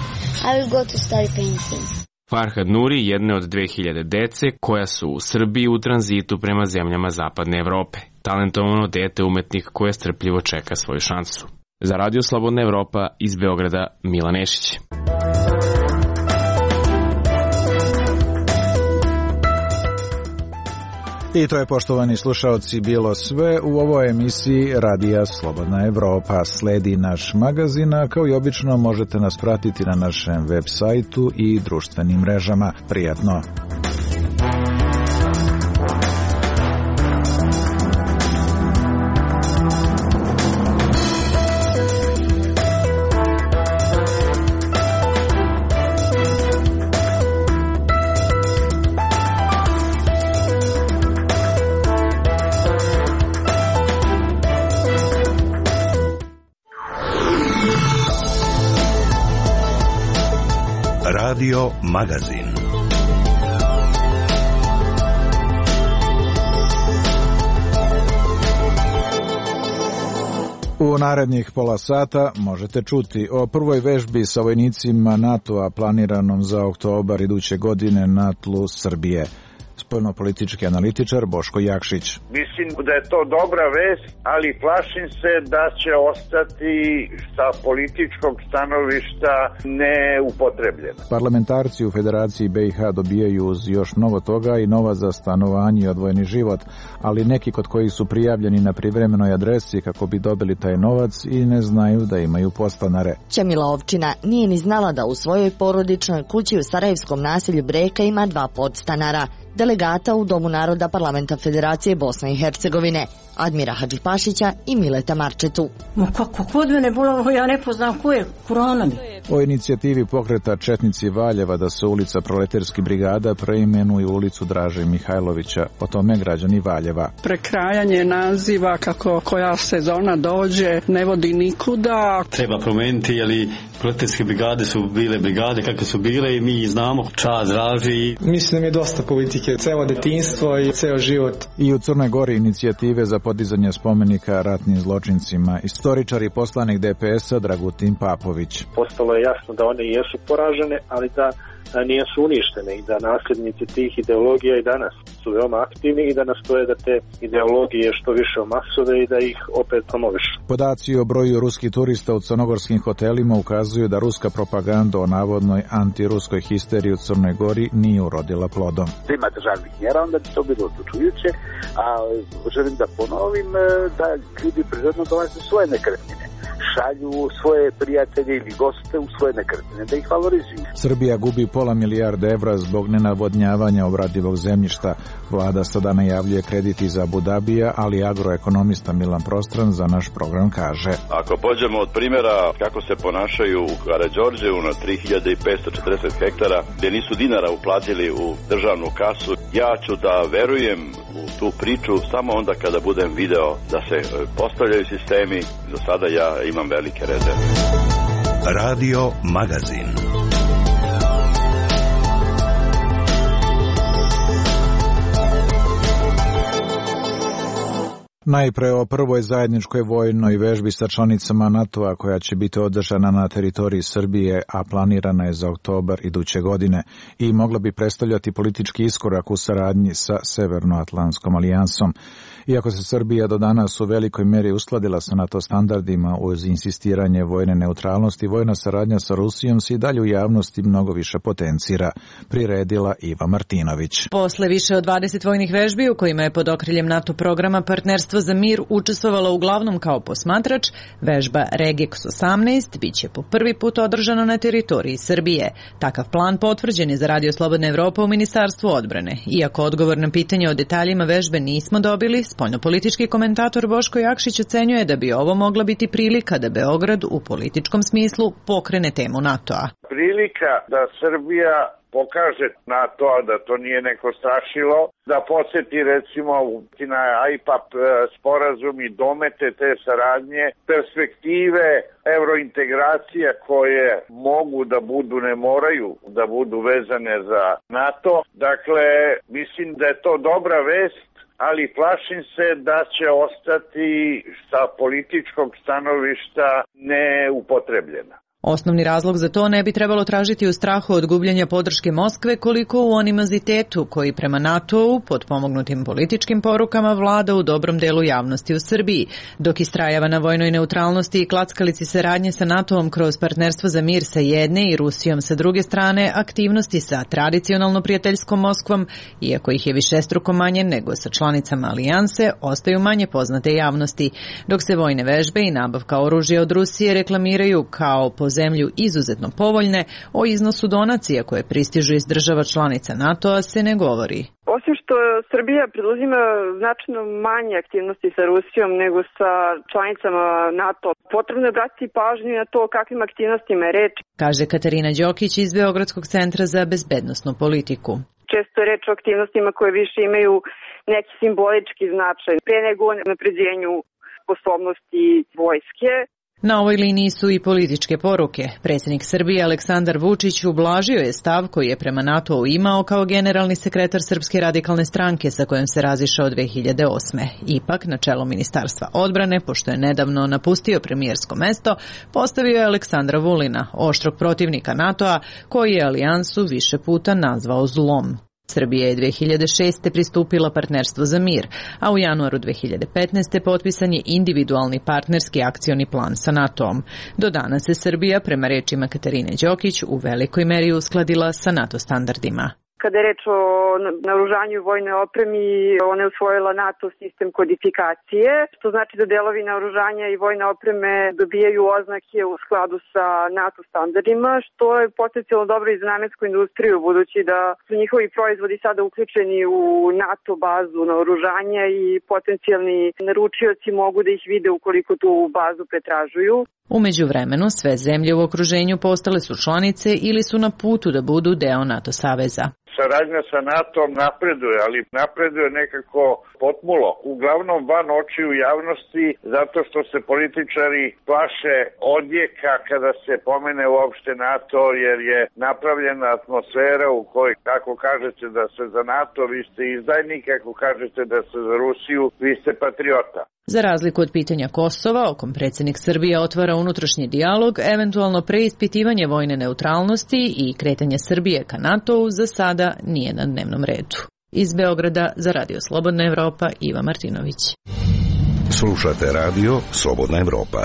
I will go to study painting. Farhad Nuri jedne od dve hiljade dece koja su u Srbiji u tranzitu prema zemljama zapadne Evrope. Talentovano dete umetnik koje strpljivo čeka svoju šansu. Za Radio Slobodna Evropa iz Beograda, Milan Nešić. I to je, poštovani slušaoci, bilo sve u ovoj emisiji Radija Slobodna Evropa. Sledi naš magazin, a kao i obično možete nas pratiti na našem web sajtu i društvenim mrežama. Prijatno! Radio Magazin. U narednih pola sata možete čuti o prvoj vežbi sa vojnicima NATO-a planiranom za oktobar iduće godine na tlu Srbije. Spoljnopolitički analitičar Boško Jakšić. Mislim da je to dobra vest, ali plašim se da će ostati sa političkog stanovišta neupotrebljena. Parlamentarci u Federaciji B i H dobijaju uz još mnogo toga i novac za stanovanje i odvojeni život, ali neki kod kojih su prijavljeni na privremenoj adresi kako bi dobili taj novac i ne znaju da imaju podstanare. Ćemila Ovčina nije ni znala da u svojoj porodičnoj kući u sarajevskom naselju Breka ima dva podstanara. Delegata u Domu naroda Parlamenta Federacije Bosne i Hercegovine, Admira Hadžipašića i Mileta Marčetu. Ma kako kod mene bilo, ja ne poznam ko je, Kurana mi. O inicijativi pokreta Četnici Valjeva da se ulica Proleterski brigada preimenuje u ulicu Draže Mihajlovića, o tome građani Valjeva. Prekrajanje naziva kako koja sezona dođe ne vodi nikuda. Treba promijeniti, jer proleterske brigade su bile brigade kakve su bile i mi znamo čas Draži. Mislim da mi je dosta politike, celo detinjstvo i ceo život. I u Crnoj Gori inicijative za podizanje spomenika ratnim zločincima. Istoričar i poslanik D P S-a Dragutin Papović. Postalo je jasno da one jesu poražene, ali da nijesu uništene i da nasljednici tih ideologija i danas su veoma aktivni i da nastoje da te ideologije što više omasove i da ih opet promovišu. Podaci o broju ruskih turista u crnogorskim hotelima ukazuju da ruska propaganda o navodnoj antiruskoj histeriji u Crnoj Gori nije urodila plodom. Da ima državnih mjera, onda bi to bilo odlučujuće, a želim da ponovim da ljudi prirodno dolaze svoje nekretnine. Šalju svoje prijatelje ili goste u svoje nekretnine, da ih valorizuju. Srbija gubi pola milijarde evra zbog nenavodnjavanja obradivog zemljišta. Vlada sada najavljuje kredit iz Abu Dabija, ali agroekonomista Milan Prostran za naš program kaže. Ako pođemo od primjera kako se ponašaju u Karađorđevu na tri hiljade petsto četrdeset hektara, gdje nisu dinara uplatili u državnu kasu, ja ću da verujem u tu priču samo onda kada budem video da se postavljaju sistemi. Do sada ja imam velike rezerve. Radio Magazin. Najpre o prvoj zajedničkoj vojnoj vežbi sa članicama NATO-a koja će biti održana na teritoriji Srbije, a planirana je za oktobar iduće godine i mogla bi predstavljati politički iskorak u saradnji sa Severnoatlantskom alijansom. Iako se Srbija do danas u velikoj meri uskladila sa NATO standardima uz insistiranje vojne neutralnosti, vojna saradnja sa Rusijom se i dalje u javnosti mnogo više potencira, priredila Iva Martinović. Posle više od dvadeset vojnih vežbi u kojima je pod okriljem NATO programa Partnerstvo za mir učestvovala uglavnom kao posmatrač, vežba Regex osamnaest biće po prvi put održana na teritoriji Srbije. Takav plan potvrđen je za Radio Slobodna Evropa u Ministarstvu odbrane. Iako odgovor na pitanje o detaljima vežbe nismo dobili, spoljnopolitički komentator Boško Jakšić ocenjuje da bi ovo mogla biti prilika da Beograd u političkom smislu pokrene temu NATO-a. Prilika da Srbija pokaže NATO-a da to nije neko strašilo, da podsjeti recimo na A I P A P sporazum i domete te saradnje, perspektive eurointegracija koje mogu da budu, ne moraju da budu vezane za NATO. Dakle, mislim da je to dobra vest, ali plašim se da će ostati sa političkog stanovišta neupotrebljena. Osnovni razlog za to ne bi trebalo tražiti u strahu od gubljenja podrške Moskve koliko u animozitetu koji prema NATO-u, potpomognutim političkim porukama, vlada u dobrom delu javnosti u Srbiji, dok istrajava na vojnoj neutralnosti i klackalici saradnje sa NATO-om kroz partnerstvo za mir sa jedne i Rusijom sa druge strane, aktivnosti sa tradicionalno prijateljskom Moskvom, iako ih je višestruko manje nego sa članicama alijanse, ostaju manje poznate javnosti, dok se vojne vežbe i nabavka oružja od Rusije reklamiraju kao po zemlju izuzetno povoljne, o iznosu donacija koje pristižu iz država članica NATO-a se ne govori. Osim što Srbija preduzima značajno manje aktivnosti sa Rusijom nego sa članicama NATO, potrebno je obratiti pažnju na to kakvim aktivnostima je reč, kaže Katarina Đokić iz Beogradskog centra za bezbednosnu politiku. Često je reč o aktivnostima koje više imaju neki simbolički značaj, pre nego o napređenju sposobnosti vojske. Na ovoj liniji su i političke poruke. Predsjednik Srbije Aleksandar Vučić ublažio je stav koji je prema NATO-u imao kao generalni sekretar Srpske radikalne stranke sa kojom se razišao dve hiljade osme. Ipak, na čelo Ministarstva odbrane, pošto je nedavno napustio premijersko mesto, postavio je Aleksandra Vulina, oštrog protivnika NATO-a, koji je alijansu više puta nazvao zlom. Srbija je dve hiljade šeste. pristupila partnerstvu za mir, a u januaru dve hiljade petnaeste. potpisan je individualni partnerski akcioni plan sa NATO-om. Do danas se Srbija, prema rečima Katarine Đokić, u velikoj meri uskladila sa NATO standardima. Kada je reč o naoružanju i vojnoj opremi, ona je usvojila NATO sistem kodifikacije, što znači da delovi naoružanja i vojne opreme dobijaju oznake u skladu sa NATO standardima, što je potencijalno dobro i za namensku industriju, budući da su njihovi proizvodi sada uključeni u NATO bazu naoružanja i potencijalni naručioci mogu da ih vide ukoliko tu bazu pretražuju. U međuvremenu, sve zemlje u okruženju postale su članice ili su na putu da budu deo NATO saveza. Saradnja sa NATO-om napreduje, ali napreduje nekako potmulo. Uglavnom van očiju javnosti, zato što se političari plaše odjeka kada se pomene uopšte NATO, jer je napravljena atmosfera u kojoj, kako kažete da ste za NATO, vi ste izdajnik, ako kažete da ste za Rusiju, vi ste patriota. Za razliku od pitanja Kosova, o kom predsjednik Srbije otvara unutrašnji dijalog, eventualno preispitivanje vojne neutralnosti i kretanje Srbije ka NATO-u za sada nije na dnevnom redu. Iz Beograda za Radio Slobodna Evropa, Iva Martinović. Slušate Radio Slobodna Evropa.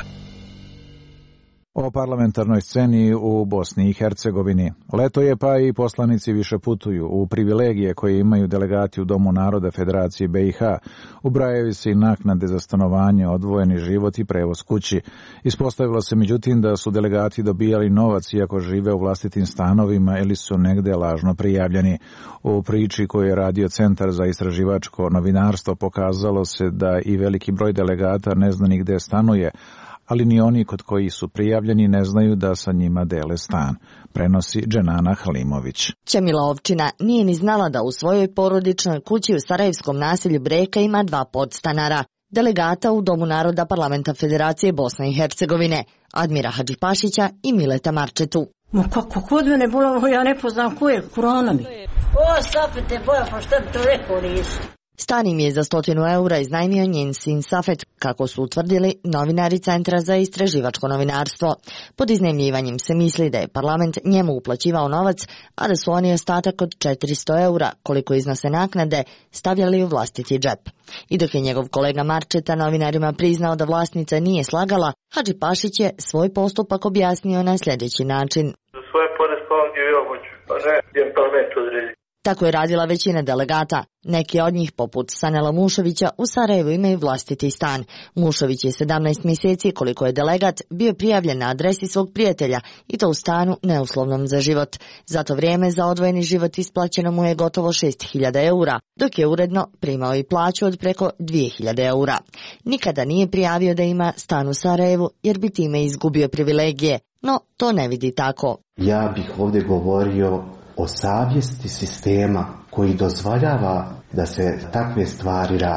O parlamentarnoj sceni u Bosni i Hercegovini. Leto je, pa i poslanici više putuju. U privilegije koje imaju delegati u Domu naroda Federacije B i H ubrajaju se i naknade za stanovanje, odvojeni život i prevoz kući. Ispostavilo se međutim da su delegati dobijali novac iako žive u vlastitim stanovima ili su negde lažno prijavljeni. U priči koju je radio Centar za istraživačko novinarstvo pokazalo se da i veliki broj delegata ne zna ni gde stanuje, ali ni oni kod koji su prijavljeni ne znaju da sa njima dele stan, prenosi Dženana Halimović. Ćemila Ovčina nije ni znala da u svojoj porodičnoj kući u sarajevskom naselju Breka ima dva podstanara, delegata u Domu naroda Parlamenta Federacije Bosne i Hercegovine, Admira Hadžipašića i Mileta Marčetu. Ma kako kod mene bilo, ja ne poznam ko je, Kurana mi. O, Safete, boja, pa šta bi to rekao nisi? Stan im je za stotinu eura iznajmio njen sin Safet, kako su utvrdili novinari Centra za istraživačko novinarstvo. Pod iznajmljivanjem se misli da je parlament njemu uplaćivao novac, a da su oni ostatak od četiristo eura, koliko iznose naknade, stavljali u vlastiti džep. I dok je njegov kolega Marčeta novinarima priznao da vlasnica nije slagala, Hadžipašić je svoj postupak objasnio na sljedeći način. Za svoje poreske ovdje ja hoću, pa ne, jer parlament odredi. Tako je radila većina delegata. Neki od njih, poput Sanela Mušovića, u Sarajevu imaju vlastiti stan. Mušović je sedamnaest mjeseci, koliko je delegat, bio prijavljen na adresi svog prijatelja i to u stanu neuslovnom za život. Za to vrijeme za odvojeni život isplaćeno mu je gotovo šest hiljada eura, dok je uredno primao i plaću od preko dvije hiljade eura. Nikada nije prijavio da ima stan u Sarajevu jer bi time izgubio privilegije, no to ne vidi tako. Ja bih ovdje govorio o savjesti sistema koji dozvoljava da se takve stvari radi.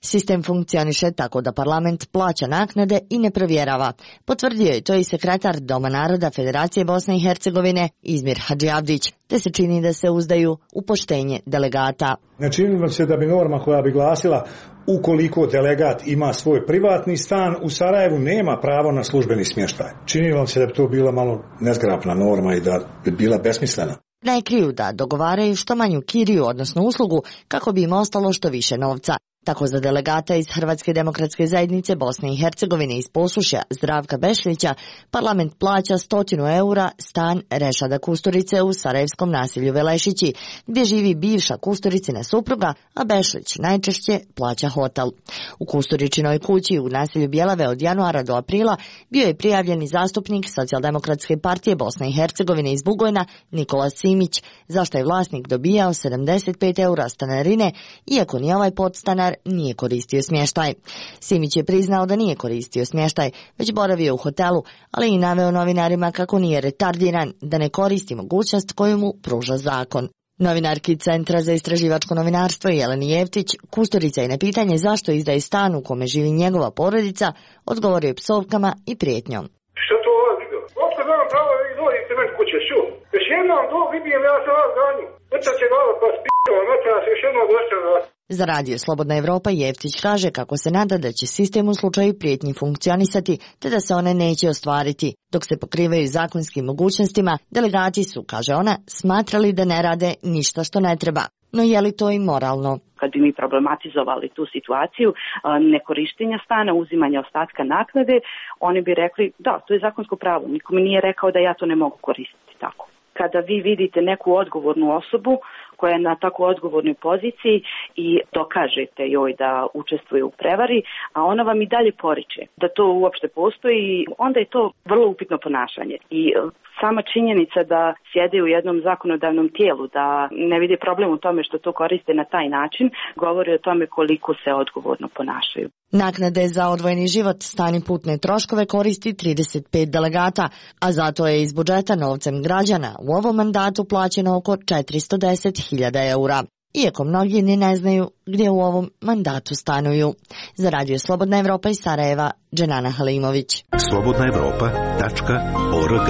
Sistem funkcioniše tako da parlament plaća naknade i ne provjerava. Potvrdio je to i sekretar Doma naroda Federacije Bosne i Hercegovine Izmir Hadžiavdić, te se čini da se uzdaju u poštenje delegata. Ne čini vam se da bi norma koja bi glasila ukoliko delegat ima svoj privatni stan u Sarajevu nema pravo na službeni smještaj. Čini vam se da bi to bila malo nezgrapna norma i da bi bila besmislena. Ne kriju da dogovaraju što manju kiriju, odnosno uslugu, kako bi im ostalo što više novca. Tako za delegata iz Hrvatske demokratske zajednice Bosne i Hercegovine iz Posušja Zdravka Bešlića parlament plaća stotinu eura stan Rešada Kusturice u sarajevskom naselju Velešići, gdje živi bivša Kusturicina supruga, a Bešlić najčešće plaća hotel. U Kusturičinoj kući u naselju Bjelave od januara do aprila bio je prijavljeni zastupnik Socijaldemokratske partije Bosne i Hercegovine iz Bugojna Nikola Simić, zašto je vlasnik dobijao sedamdeset pet eura stanarine, iako ni ovaj podstanar nije koristio smještaj. Simić je priznao da nije koristio smještaj, već boravio u hotelu, ali i naveo novinarima kako nije retardiran, da ne koristi mogućnost koju mu pruža zakon. Novinarki Centra za istraživačko novinarstvo Jeleni Jevtić Kusturica je na pitanje zašto izdaje stan u kome živi njegova porodica odgovorio psovkama i prijetnjom. Što to vas vidio? Uopšte znam pravo da vi dođete meni kuće, što? Još jednom to vidim, ja sam vas ganju. Vrta će glava pa spio, vrta se još jednom došao na vas. Za radio Slobodna Evropa Jevtić kaže kako se nada da će sistem u slučaju prijetnji funkcionisati, te da se one neće ostvariti. Dok se pokrivaju zakonskim mogućnostima, delegati su, kaže ona, smatrali da ne rade ništa što ne treba. No je li to i moralno? Kad bi mi problematizovali tu situaciju nekorištenja stana, uzimanja ostatka naknade, oni bi rekli da, to je zakonsko pravo, niko mi nije rekao da ja to ne mogu koristiti tako. Kada vi vidite neku odgovornu osobu koja je na tako odgovornoj poziciji i dokažete joj da učestvuje u prevari, a ona vam i dalje poriče da to uopšte postoji, onda je to vrlo upitno ponašanje. I sama činjenica da sjede u jednom zakonodavnom tijelu, da ne vidi problem u tome što to koriste na taj način, govori o tome koliko se odgovorno ponašaju. Naknade za odvojeni život, stan i putne troškove koristi trideset pet delegata, a zato je iz budžeta novcem građana u ovom mandatu plaćeno oko četiristo deset hiljada eura. Iako mnogi ni ne znaju gdje u ovom mandatu stanuju. Za radio Slobodna Evropa iz Sarajeva, Dženana Halimović. slobodna evropa tačka org.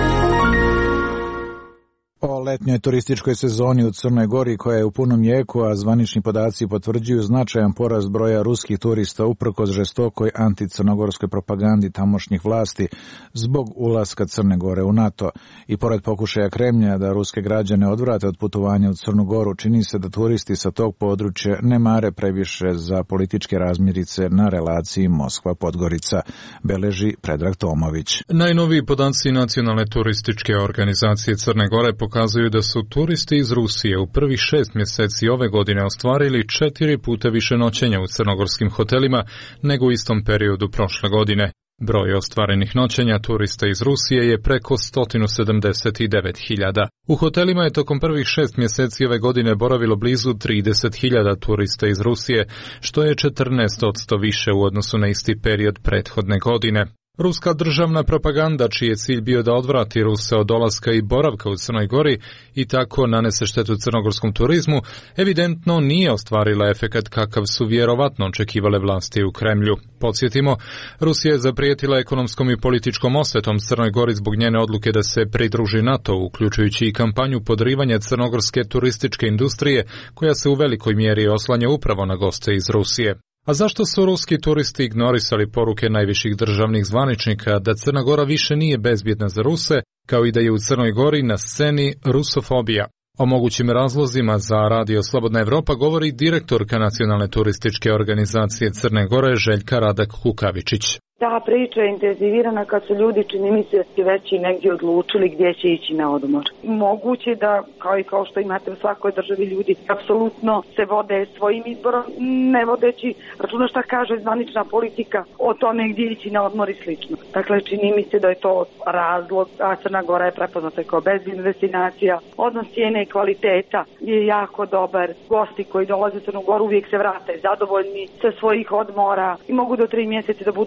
O letnjoj turističkoj sezoni u Crnoj Gori koja je u punom jeku, a zvanični podaci potvrđuju značajan porast broja ruskih turista uprkos žestokoj anticrnogorskoj propagandi tamošnjih vlasti zbog ulaska Crne Gore u NATO. I pored pokušaja Kremlja da ruske građane odvrate od putovanja u Crnu Goru, čini se da turisti sa tog područja ne mare previše za političke razmirice na relaciji Moskva-Podgorica, beleži Predrag Tomović. Najnoviji podaci Nacionalne turističke organizacije Crne Gore pokazuju da su turisti iz Rusije u prvih šest mjeseci ove godine ostvarili četiri puta više noćenja u crnogorskim hotelima nego u istom periodu prošle godine. Broj ostvarenih noćenja turista iz Rusije je preko sto sedamdeset devet hiljada. U hotelima je tokom prvih šest mjeseci ove godine boravilo blizu trideset hiljada turista iz Rusije, što je četrnaest posto više u odnosu na isti period prethodne godine. Ruska državna propaganda, čiji je cilj bio da odvrati Ruse od dolaska i boravka u Crnoj Gori i tako nanese štetu crnogorskom turizmu, evidentno nije ostvarila efekat kakav su vjerovatno očekivale vlasti u Kremlju. Podsjetimo, Rusija je zaprijetila ekonomskom i političkom osvetom Crnoj Gori zbog njene odluke da se pridruži NATO, uključujući i kampanju podrivanja crnogorske turističke industrije, koja se u velikoj mjeri oslanja upravo na goste iz Rusije. A zašto su ruski turisti ignorisali poruke najviših državnih zvaničnika da Crna Gora više nije bezbjedna za Ruse, kao i da je u Crnoj Gori na sceni rusofobija? O mogućim razlozima za radio Slobodna Evropa govori direktorka Nacionalne turističke organizacije Crne Gore Željka Radak Kukavičić. Ta priča je intenzivirana kad su ljudi, čini mi se, već i negdje odlučili gdje će ići na odmor. Moguće da, kao i kao što imate u svakoj državi, ljudi apsolutno se vode svojim izborom, ne vodeći računa šta kaže zvanična politika o tome gdje ići na odmor i slično. Dakle, čini mi se da je to razlog, a Crna Gora je prepoznata kao bezbjedna destinacija. Odnos cijene i kvaliteta je jako dobar. Gosti koji dolaze u Crnu Goru uvijek se vrate zadovoljni sa svojih odmora i mogu do tri mjeseca da budu u Crnoj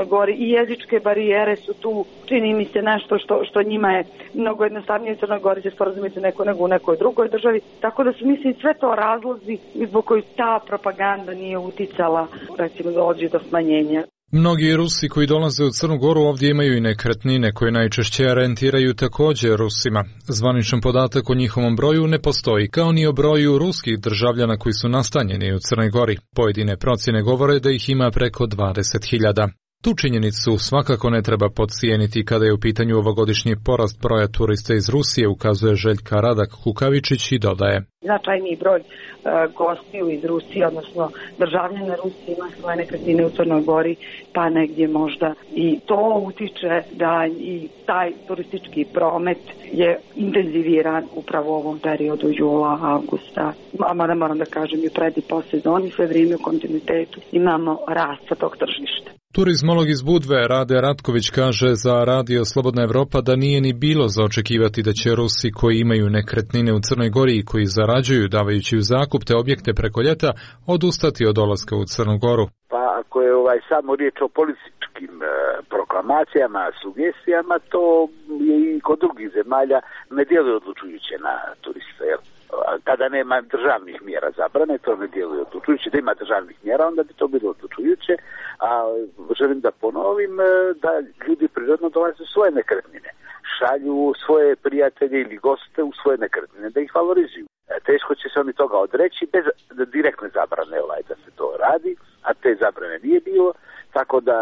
Gori i jezičke barijere su tu, čini mi se nešto što, što njima je mnogo jednostavnije u Crnoj Gori će sporazumiti neko nego u nekoj drugoj državi, tako da su mislim sve to razlozi zbog koji ta propaganda nije uticala, recimo dođe do smanjenja. Mnogi Rusi koji dolaze u Crnu Goru ovdje imaju i nekretnine koje najčešće rentiraju također Rusima. Zvaničan podatak o njihovom broju ne postoji, kao ni o broju ruskih državljana koji su nastanjeni u Crnoj Gori. Pojedine procjene govore da ih ima preko dvadeset hiljada. Tu činjenicu svakako ne treba podcijeniti kada je u pitanju ovogodišnji porast broja turista iz Rusije, ukazuje Željka Radak Kukavičić i dodaje. Značajniji broj e, gostiju iz Rusije, odnosno državljana Rusije ima svoje nekretnine u Crnoj Gori, pa negdje možda i to utiče da i taj turistički promet je intenziviran upravo u ovom periodu jula, avgusta, a mada moram da kažem i pred i po sezoni, sve vrijeme u kontinuitetu imamo rast tog tržišta. Turizmolog iz Budve Rade Ratković kaže za Radio Slobodna Evropa da nije ni bilo za očekivati da će Rusi koji imaju nekretnine u Crnoj Gori i koji zarađuju davajući u zakup te objekte preko ljeta odustati od dolaska u Crnu Goru. Pa ako je ovaj samo riječ o političkim e, proklamacijama, sugestijama, to je i kod drugih zemalja ne djeluje odlučujuće na turiste, jel? Kada nema državnih mjera zabrane, to ne djeluje odlučujuće. Da ima državnih mjera, onda bi to bilo odlučujuće. A želim da ponovim da ljudi prirodno dolaze u svoje nekretnine. Šalju svoje prijatelje ili goste u svoje nekretnine da ih valorizuju. Teško će se oni toga odreći bez direktne zabrane ovaj, da se to radi, a te zabrane nije bilo. Tako da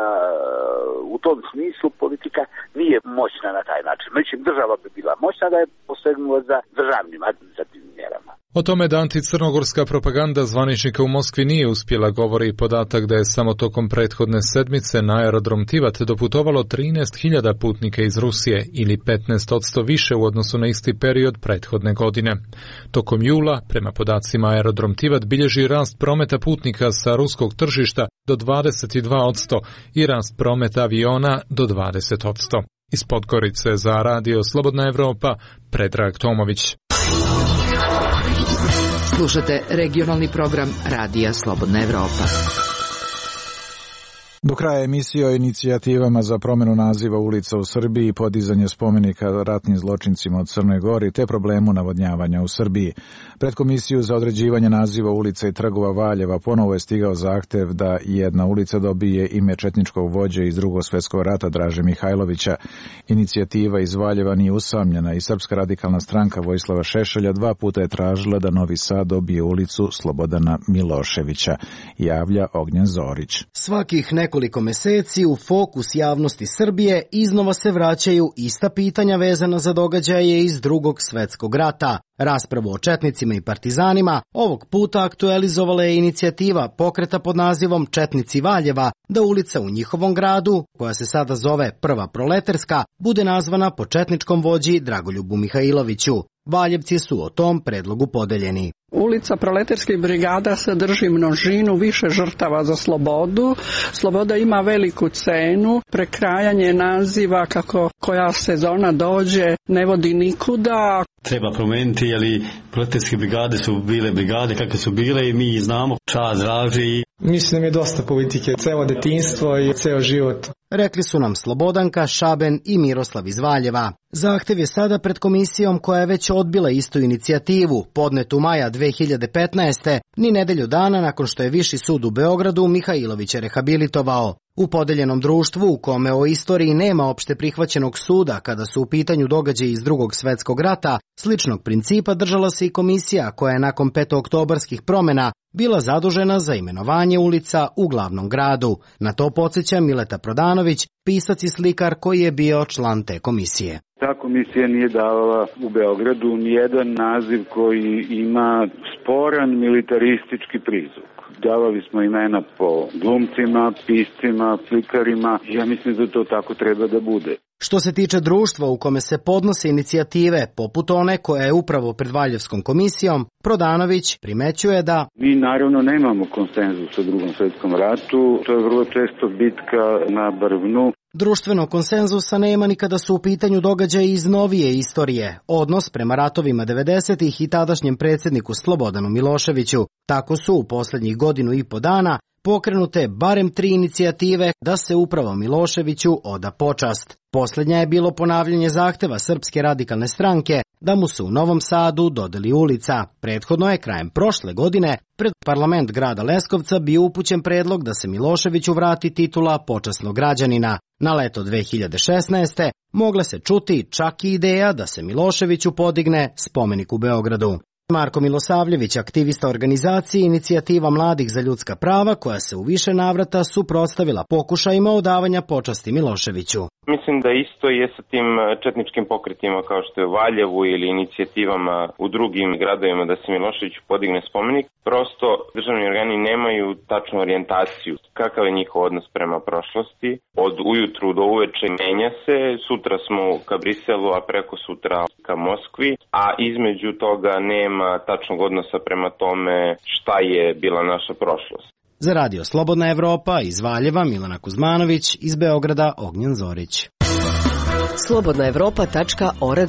u tom smislu politika nije moćna na taj način. Međutim, država bi bila moćna da je posegnula za državnim administrativnim mjerama. O tome da anticrnogorska propaganda zvaničnika u Moskvi nije uspjela govori i podatak da je samo tokom prethodne sedmice na aerodrom Tivat doputovalo trinaest hiljada putnika iz Rusije ili petnaest posto više u odnosu na isti period prethodne godine. Tokom jula, prema podacima aerodrom Tivat bilježi rast prometa putnika sa ruskog tržišta do dvadeset dva posto i rast prometa aviona do dvadeset posto. Iz Podgorice za Radio Slobodna Evropa, Predrag Tomović. Slušate regionalni program Radija Slobodna Evropa. Do kraja emisije o inicijativama za promjenu naziva ulica u Srbiji, podizanje spomenika ratnim zločincima od Crnoj Gori te problemu navodnjavanja u Srbiji. Pred Komisiju za određivanje naziva ulica i trgova Valjeva ponovo je stigao zahtev da jedna ulica dobije ime četničkog vođe iz Drugog svjetskog rata Draže Mihajlovića. Inicijativa iz Valjeva nije usamljena i Srpska radikalna stranka Vojislava Šešelja dva puta je tražila da Novi Sad dobije ulicu Slobodana Miloševića, javlja Ognjen Zorić. Svakih nekoliko meseci u fokus javnosti Srbije iznova se vraćaju ista pitanja vezana za događaje iz Drugog svjetskog rata. Raspravu o četnicima i partizanima ovog puta aktualizovala je inicijativa pokreta pod nazivom Četnici Valjeva da ulica u njihovom gradu, koja se sada zove Prva Proleterska, bude nazvana po četničkom vođi Dragoljubu Mihajloviću. Valjevci su o tom predlogu podeljeni. Ulica Proleterskih brigada sadrži množinu više žrtava za slobodu. Sloboda ima veliku cenu. Prekrajanje naziva kako koja sezona dođe ne vodi nikuda. Treba promijeniti, ali proleterske brigade su bile brigade kakve su bile i mi znamo čas draži. Mislim da je dosta politike, celo detinjstvo i ceo život. Rekli su nam Slobodanka, Šaben i Miroslav iz Valjeva. Zahtev je sada pred komisijom koja je već odbila istu inicijativu, podnetu maja dve hiljade petnaeste, ni nedelju dana nakon što je Viši sud u Beogradu Mihajlovića rehabilitovao. U podeljenom društvu u kome o istoriji nema opšte prihvaćenog suda kada su u pitanju događaji iz Drugog svjetskog rata, sličnog principa držala se i komisija koja je nakon petooktobarskih promjena bila zadužena za imenovanje ulica u glavnom gradu. Na to podsjeća Mileta Prodanović, pisac i slikar koji je bio član te komisije. Ta komisija nije davala u Beogradu nijedan naziv koji ima sporan militaristički prizvuk. Davali smo imena po glumcima, piscima, slikarima. Ja mislim da to tako treba da bude. Što se tiče društva u kome se podnose inicijative, poput one koja je upravo pred Valjevskom komisijom, Prodanović primećuje da mi naravno nemamo konsenzus o Drugom svjetskom ratu. To je vrlo često bitka na brvnu. Društvenog konsenzusa nema ni kada su u pitanju događaji iz novije istorije, odnos prema ratovima devedesetih i tadašnjem predsjedniku Slobodanu Miloševiću. Tako su u posljednjih godinu i po dana pokrenute barem tri inicijative da se upravo Miloševiću oda počast. Posljednja je bilo ponavljanje zahteva Srpske radikalne stranke da mu se u Novom Sadu dodeli ulica. Prethodno je krajem prošle godine pred parlament grada Leskovca bio upućen predlog da se Miloševiću vrati titula počasnog građanina. Na leto dve hiljade šesnaeste. mogla se čuti čak i ideja da se Miloševiću podigne spomenik u Beogradu. Marko Milosavljević, aktivista organizacije Inicijativa mladih za ljudska prava, koja se u više navrata suprotstavila pokušajima odavanja počasti Miloševiću. Mislim da isto je sa tim četničkim pokretima kao što je u Valjevu ili inicijativama u drugim gradovima da se Miloševiću podigne spomenik. Prosto državni organi nemaju tačnu orijentaciju. Kakav je njihov odnos prema prošlosti? Od ujutru do uveče menja se. Sutra smo ka Briselu, a preko sutra ka Moskvi. A između toga nema tačnog odnosa prema tome šta je bila naša prošlost. Za Radio Slobodna Evropa iz Valjeva Milana Kuzmanović, iz Beograda Ognjen Zorić. slobodna evropa tačka org.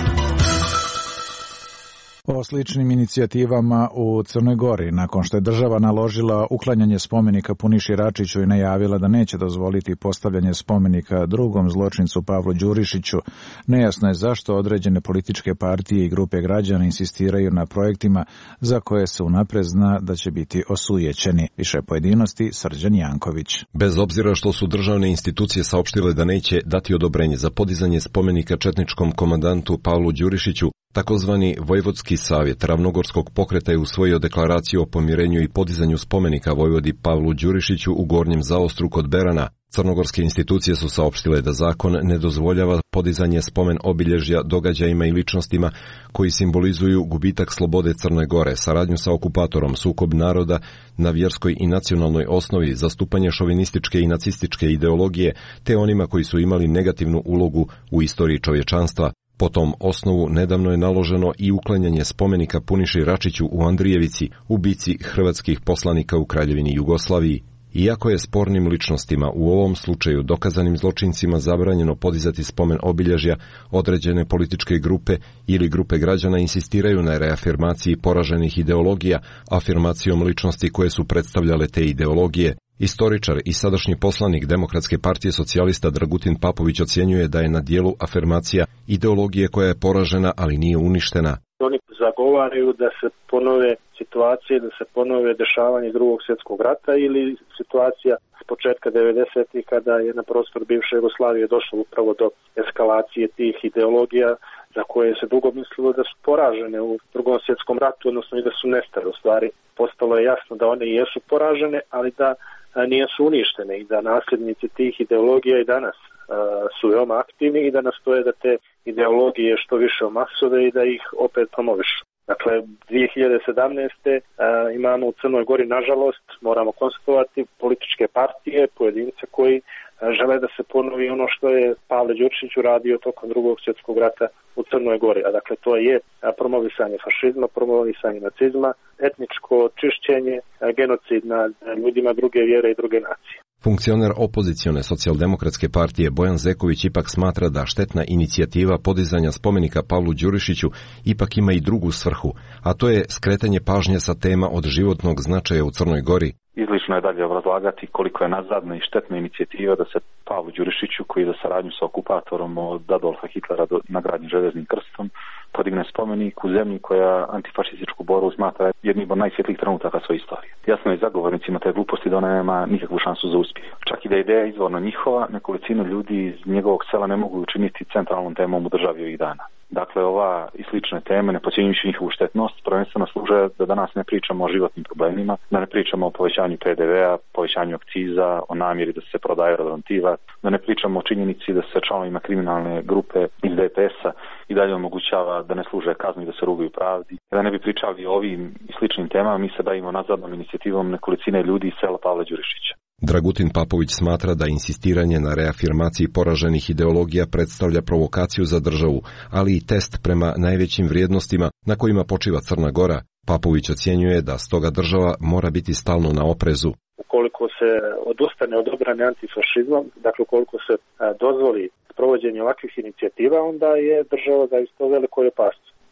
O sličnim inicijativama u Crnoj Gori, nakon što je država naložila uklanjanje spomenika Puniši Račiću i najavila da neće dozvoliti postavljanje spomenika drugom zločincu Pavlu Đurišiću, nejasno je zašto određene političke partije i grupe građana insistiraju na projektima za koje se unapred zna da će biti osujećeni. Više pojedinosti Srđan Janković. Bez obzira što su državne institucije saopštile da neće dati odobrenje za podizanje spomenika četničkom komandantu Pavlu Đurišiću, takozvani Vojvodski savjet Ravnogorskog pokreta je usvojio deklaraciju o pomirenju i podizanju spomenika vojvodi Pavlu Đurišiću u Gornjem Zaostru kod Berana. Crnogorske institucije su saopštile da zakon ne dozvoljava podizanje spomen obilježja događajima i ličnostima koji simbolizuju gubitak slobode Crne Gore, saradnju sa okupatorom, sukob naroda na vjerskoj i nacionalnoj osnovi, zastupanje šovinističke i nacističke ideologije, te onima koji su imali negativnu ulogu u istoriji čovječanstva. Po tom osnovu nedavno je naloženo i uklanjanje spomenika Puniši Račiću u Andrijevici, ubici hrvatskih poslanika u Kraljevini Jugoslaviji. Iako je spornim ličnostima, u ovom slučaju dokazanim zločincima, zabranjeno podizati spomen obilježja, određene političke grupe ili grupe građana insistiraju na reafirmaciji poraženih ideologija, afirmacijom ličnosti koje su predstavljale te ideologije. Istoričar i sadašnji poslanik Demokratske partije socijalista Dragutin Papović ocjenjuje da je na dijelu afirmacija ideologije koja je poražena, ali nije uništena. Oni zagovaraju da se ponove situacije, da se ponove dešavanje drugog svjetskog rata ili situacija s početka devedesetih kada je na prostor bivše Jugoslavije došlo upravo do eskalacije tih ideologija za koje se dugo mislilo da su poražene u drugom svjetskom ratu, odnosno i da su nestale. U stvari postalo je jasno da one jesu poražene, ali da nisu uništene i da nasljednici tih ideologija i danas uh, su veoma aktivni i da nastoje da te ideologije što više omasove i da ih opet promovišu. Dakle, dvije hiljade sedamnaeste. Uh, imamo u Crnoj Gori, nažalost, moramo konstatovati, političke partije, pojedince koji uh, žele da se ponovi ono što je Pavle Đurišić uradio tokom drugog svjetskog rata u Crnoj Gori. A dakle, to je promovisanje fašizma, promovisanje nacizma, etničko čišćenje, genocid nad ljudima druge vjere i druge nacije. Funkcioner opozicione socijaldemokratske partije Bojan Zeković ipak smatra da štetna inicijativa podizanja spomenika Pavlu Đurišiću ipak ima i drugu svrhu, a to je skretanje pažnje sa tema od životnog značaja u Crnoj Gori. Izlično je dalje obrazlagati koliko je nazadna i štetna inicijativa da se Pavlu Đurišiću, koji je za saradnju sa okupatorom od Adolfa Hitlera do nagrađen železnim krstom, podigne spomenik u zemlji koja antifašističku borbu smatra jednim od najsvjetlijih trenutaka svoje istorije. Jasno je zagovornicima te gluposti da ona nema nikakvu šansu za uspjeh. Čak i da je ideja izvorno njihova, nekolicinu ljudi iz njegovog sela ne mogu učiniti centralnom temom u državi ovih dana. Dakle, ova i slične teme, ne podcjenjujući njihovu štetnost, prvenstveno služe da danas ne pričamo o životnim problemima, da ne pričamo o povećanju P D V-a, povećanju akciza, o namjeri da se prodaje rodantiva, da ne pričamo o činjenici da se članovima kriminalne grupe iz D P S-a i dalje omogućava da ne služe kazni, da se rugaju pravdi. Da ne bi pričali o ovim i sličnim temama, mi se bavimo nazadnom inicijativom nekolicine ljudi iz sela Pavla Đurišića. Dragutin Papović smatra da insistiranje na reafirmaciji poraženih ideologija predstavlja provokaciju za državu, ali i test prema najvećim vrijednostima na kojima počiva Crna Gora. Papović ocjenjuje da stoga država mora biti stalno na oprezu. Ukoliko se odustane od obrane antifašizmom, dakle ukoliko se dozvoli provođenje ovakvih inicijativa, onda je država zaista u velikoj opasnosti.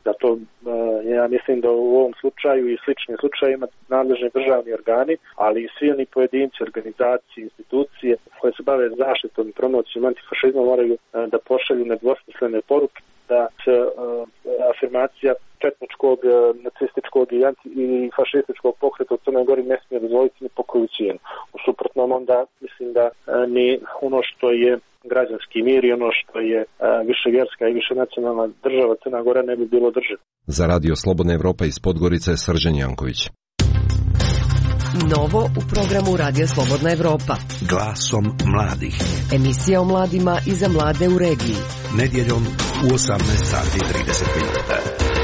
Zato ja mislim da u ovom slučaju i sličnim slučajima nadležni državni organi, ali i svi oni pojedinci, organizacije, institucije koje se bave zaštitom i promocijom antifašizma moraju da pošalju nedvosmislene poruke da se uh, afirmacija četničkog, nacističkog i, anti, i fašističkog pokreta u Crnoj Gori ne smije dozvoliti ni po koju cijenu. U suprotnom onda mislim da uh, ni ono što je građanski mir i ono što je uh, viševjerska i višenacionalna država Crna Gora ne bi bilo drživo. Za Radio Slobodna Evropa iz Podgorice Srđan Janković. Novo u programu Radio Slobodna Evropa. Glasom mladih. Emisija o mladima i za mlade u regiji. Nedjeljom u osamnaest sati i trideset minuta.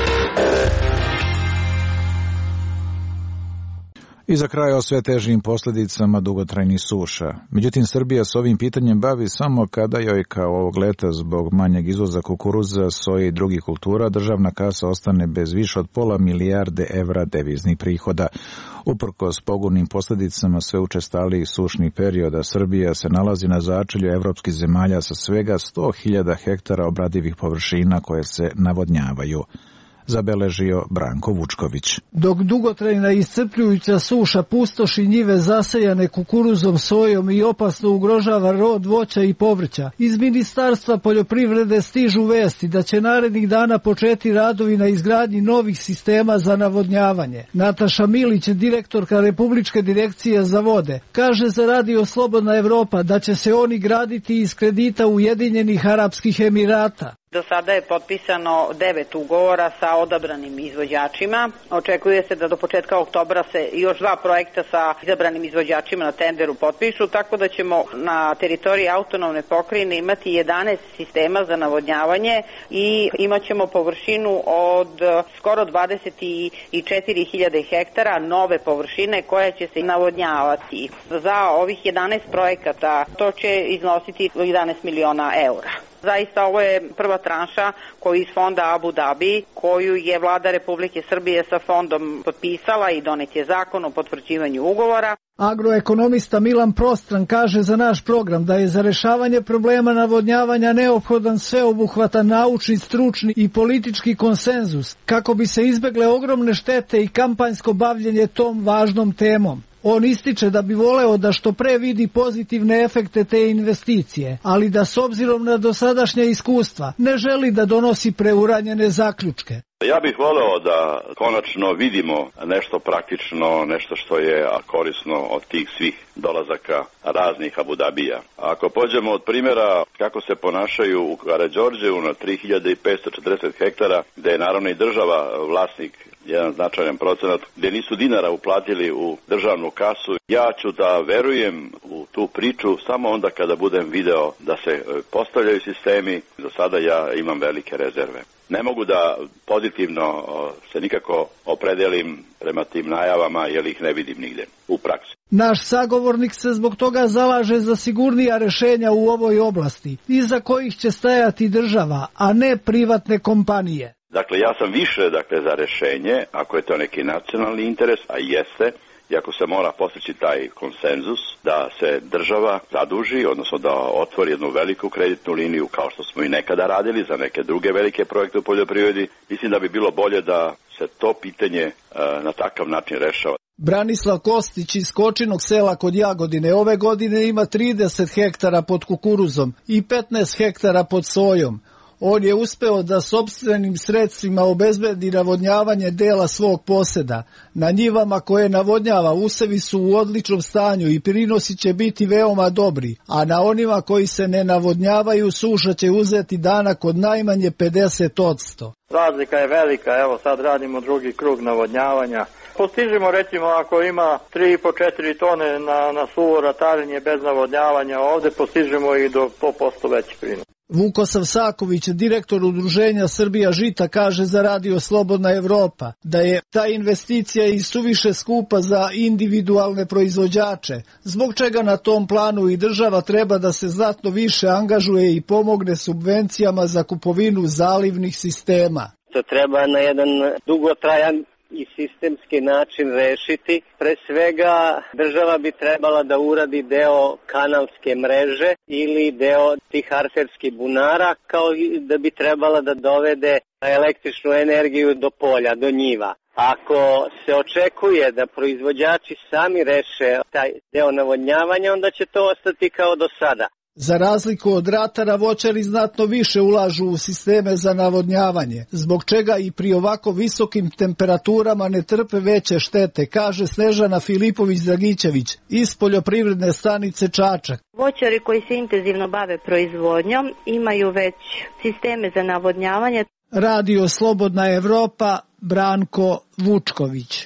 I za kraj o sve težim posljedicama dugotrajnih suša. Međutim, Srbija s ovim pitanjem bavi samo kada joj kao ovog leta zbog manjeg izvoza kukuruza, soje i drugih kultura državna kasa ostane bez više od pola milijarde evra deviznih prihoda. Uprkos pogubnim posljedicama sve učestalijih sušnih perioda, Srbija se nalazi na začelju evropskih zemalja sa svega sto hiljada hektara obradivih površina koje se navodnjavaju. Zabeležio Branko Vučković. Dok dugotrajna i iscrpljujuća suša pustoši njive zasejane kukuruzom, sojom i opasno ugrožava rod voća i povrća, iz Ministarstva poljoprivrede stižu vesti da će narednih dana početi radovi na izgradnji novih sistema za navodnjavanje. Nataša Milić, direktorka Republičke direkcije za vode, kaže za Radio Slobodna Evropa da će se oni graditi iz kredita Ujedinjenih Arapskih Emirata. Do sada je potpisano devet ugovora sa odabranim izvođačima. Očekuje se da do početka oktobra se još dva projekta sa izabranim izvođačima na tenderu potpišu, tako da ćemo na teritoriji autonomne pokrajine imati jedanaest sistema za navodnjavanje i imat ćemo površinu od skoro dvadeset četiri hiljade hektara nove površine koja će se navodnjavati. Za ovih jedanaest projekata to će iznositi jedanaest miliona eura. Zaista ovo je prva tranša koju iz fonda Abu Dhabi, koju je vlada Republike Srbije sa fondom potpisala i donet je zakon o potvrđivanju ugovora. Agroekonomista Milan Prostran kaže za naš program da je za rešavanje problema navodnjavanja neophodan sveobuhvatan naučni, stručni i politički konsenzus kako bi se izbegle ogromne štete i kampanjsko bavljenje tom važnom temom. On ističe da bi voleo da što pre vidi pozitivne efekte te investicije, ali da s obzirom na dosadašnja iskustva ne želi da donosi preuranjene zaključke. Ja bih voleo da konačno vidimo nešto praktično, nešto što je korisno od tih svih dolazaka raznih Abu Dhabija. Ako pođemo od primjera kako se ponašaju u Karađorđevu na tri hiljade petsto četrdeset hektara, gde je naravno i država vlasnik jedan značajan procenat, gdje nisu dinara uplatili u državnu kasu. Ja ću da verujem u tu priču samo onda kada budem video da se postavljaju sistemi. Za sada ja imam velike rezerve. Ne mogu da pozitivno se nikako opredelim prema tim najavama jer ih ne vidim nigde u praksi. Naš sagovornik se zbog toga zalaže za sigurnija rešenja u ovoj oblasti, iza kojih će stajati država, a ne privatne kompanije. Dakle, ja sam više dakle, za rešenje, ako je to neki nacionalni interes, a jeste, i ako se mora postići taj konsenzus, da se država zaduži, odnosno da otvori jednu veliku kreditnu liniju, kao što smo i nekada radili za neke druge velike projekte u poljoprivredi, mislim da bi bilo bolje da se to pitanje uh, na takav način rešava. Branislav Kostić iz Kočinog sela kod Jagodine ove godine ima trideset hektara pod kukuruzom i petnaest hektara pod sojom. On je uspeo da sopstvenim sredstvima obezbedi navodnjavanje dela svog poseda. Na njivama koje navodnjava usevi su u odličnom stanju i prinosi će biti veoma dobri, a na onima koji se ne navodnjavaju suša će uzeti danak od najmanje pedeset posto. Razlika je velika, evo sad radimo drugi krug navodnjavanja. Postižemo recimo ako ima tri i po četiri tone na, na suvo ratarenje bez navodnjavanja, ovde postižemo i do sto posto veći prinos. Vukosav Saković, direktor udruženja Srbija žita, kaže za Radio Slobodna Evropa da je ta investicija i suviše skupa za individualne proizvođače, zbog čega na tom planu i država treba da se znatno više angažuje i pomogne subvencijama za kupovinu zalivnih sistema. To treba na jedan dugotrajan i sistemski način rešiti. Pre svega država bi trebala da uradi deo kanalske mreže ili deo tih arterskih bunara, kao i da bi trebala da dovede električnu energiju do polja, do njiva. Ako se očekuje da proizvođači sami reše taj deo navodnjavanja, onda će to ostati kao do sada. Za razliku od ratara, voćari znatno više ulažu u sisteme za navodnjavanje, zbog čega i pri ovako visokim temperaturama ne trpe veće štete, kaže Snežana Filipović-Dragićević iz poljoprivredne stanice Čačak. Voćari koji se intenzivno bave proizvodnjom imaju već sisteme za navodnjavanje. Radio Slobodna Evropa, Branko Vučković.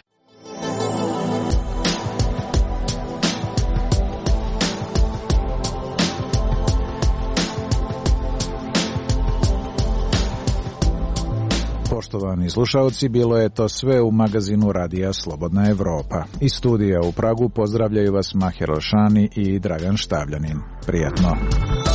Poštovani slušalci, bilo je to sve u magazinu Radija Slobodna Evropa. Iz studija u Pragu pozdravljaju vas Maher Alšani i Dragan Štavljanin. Prijatno.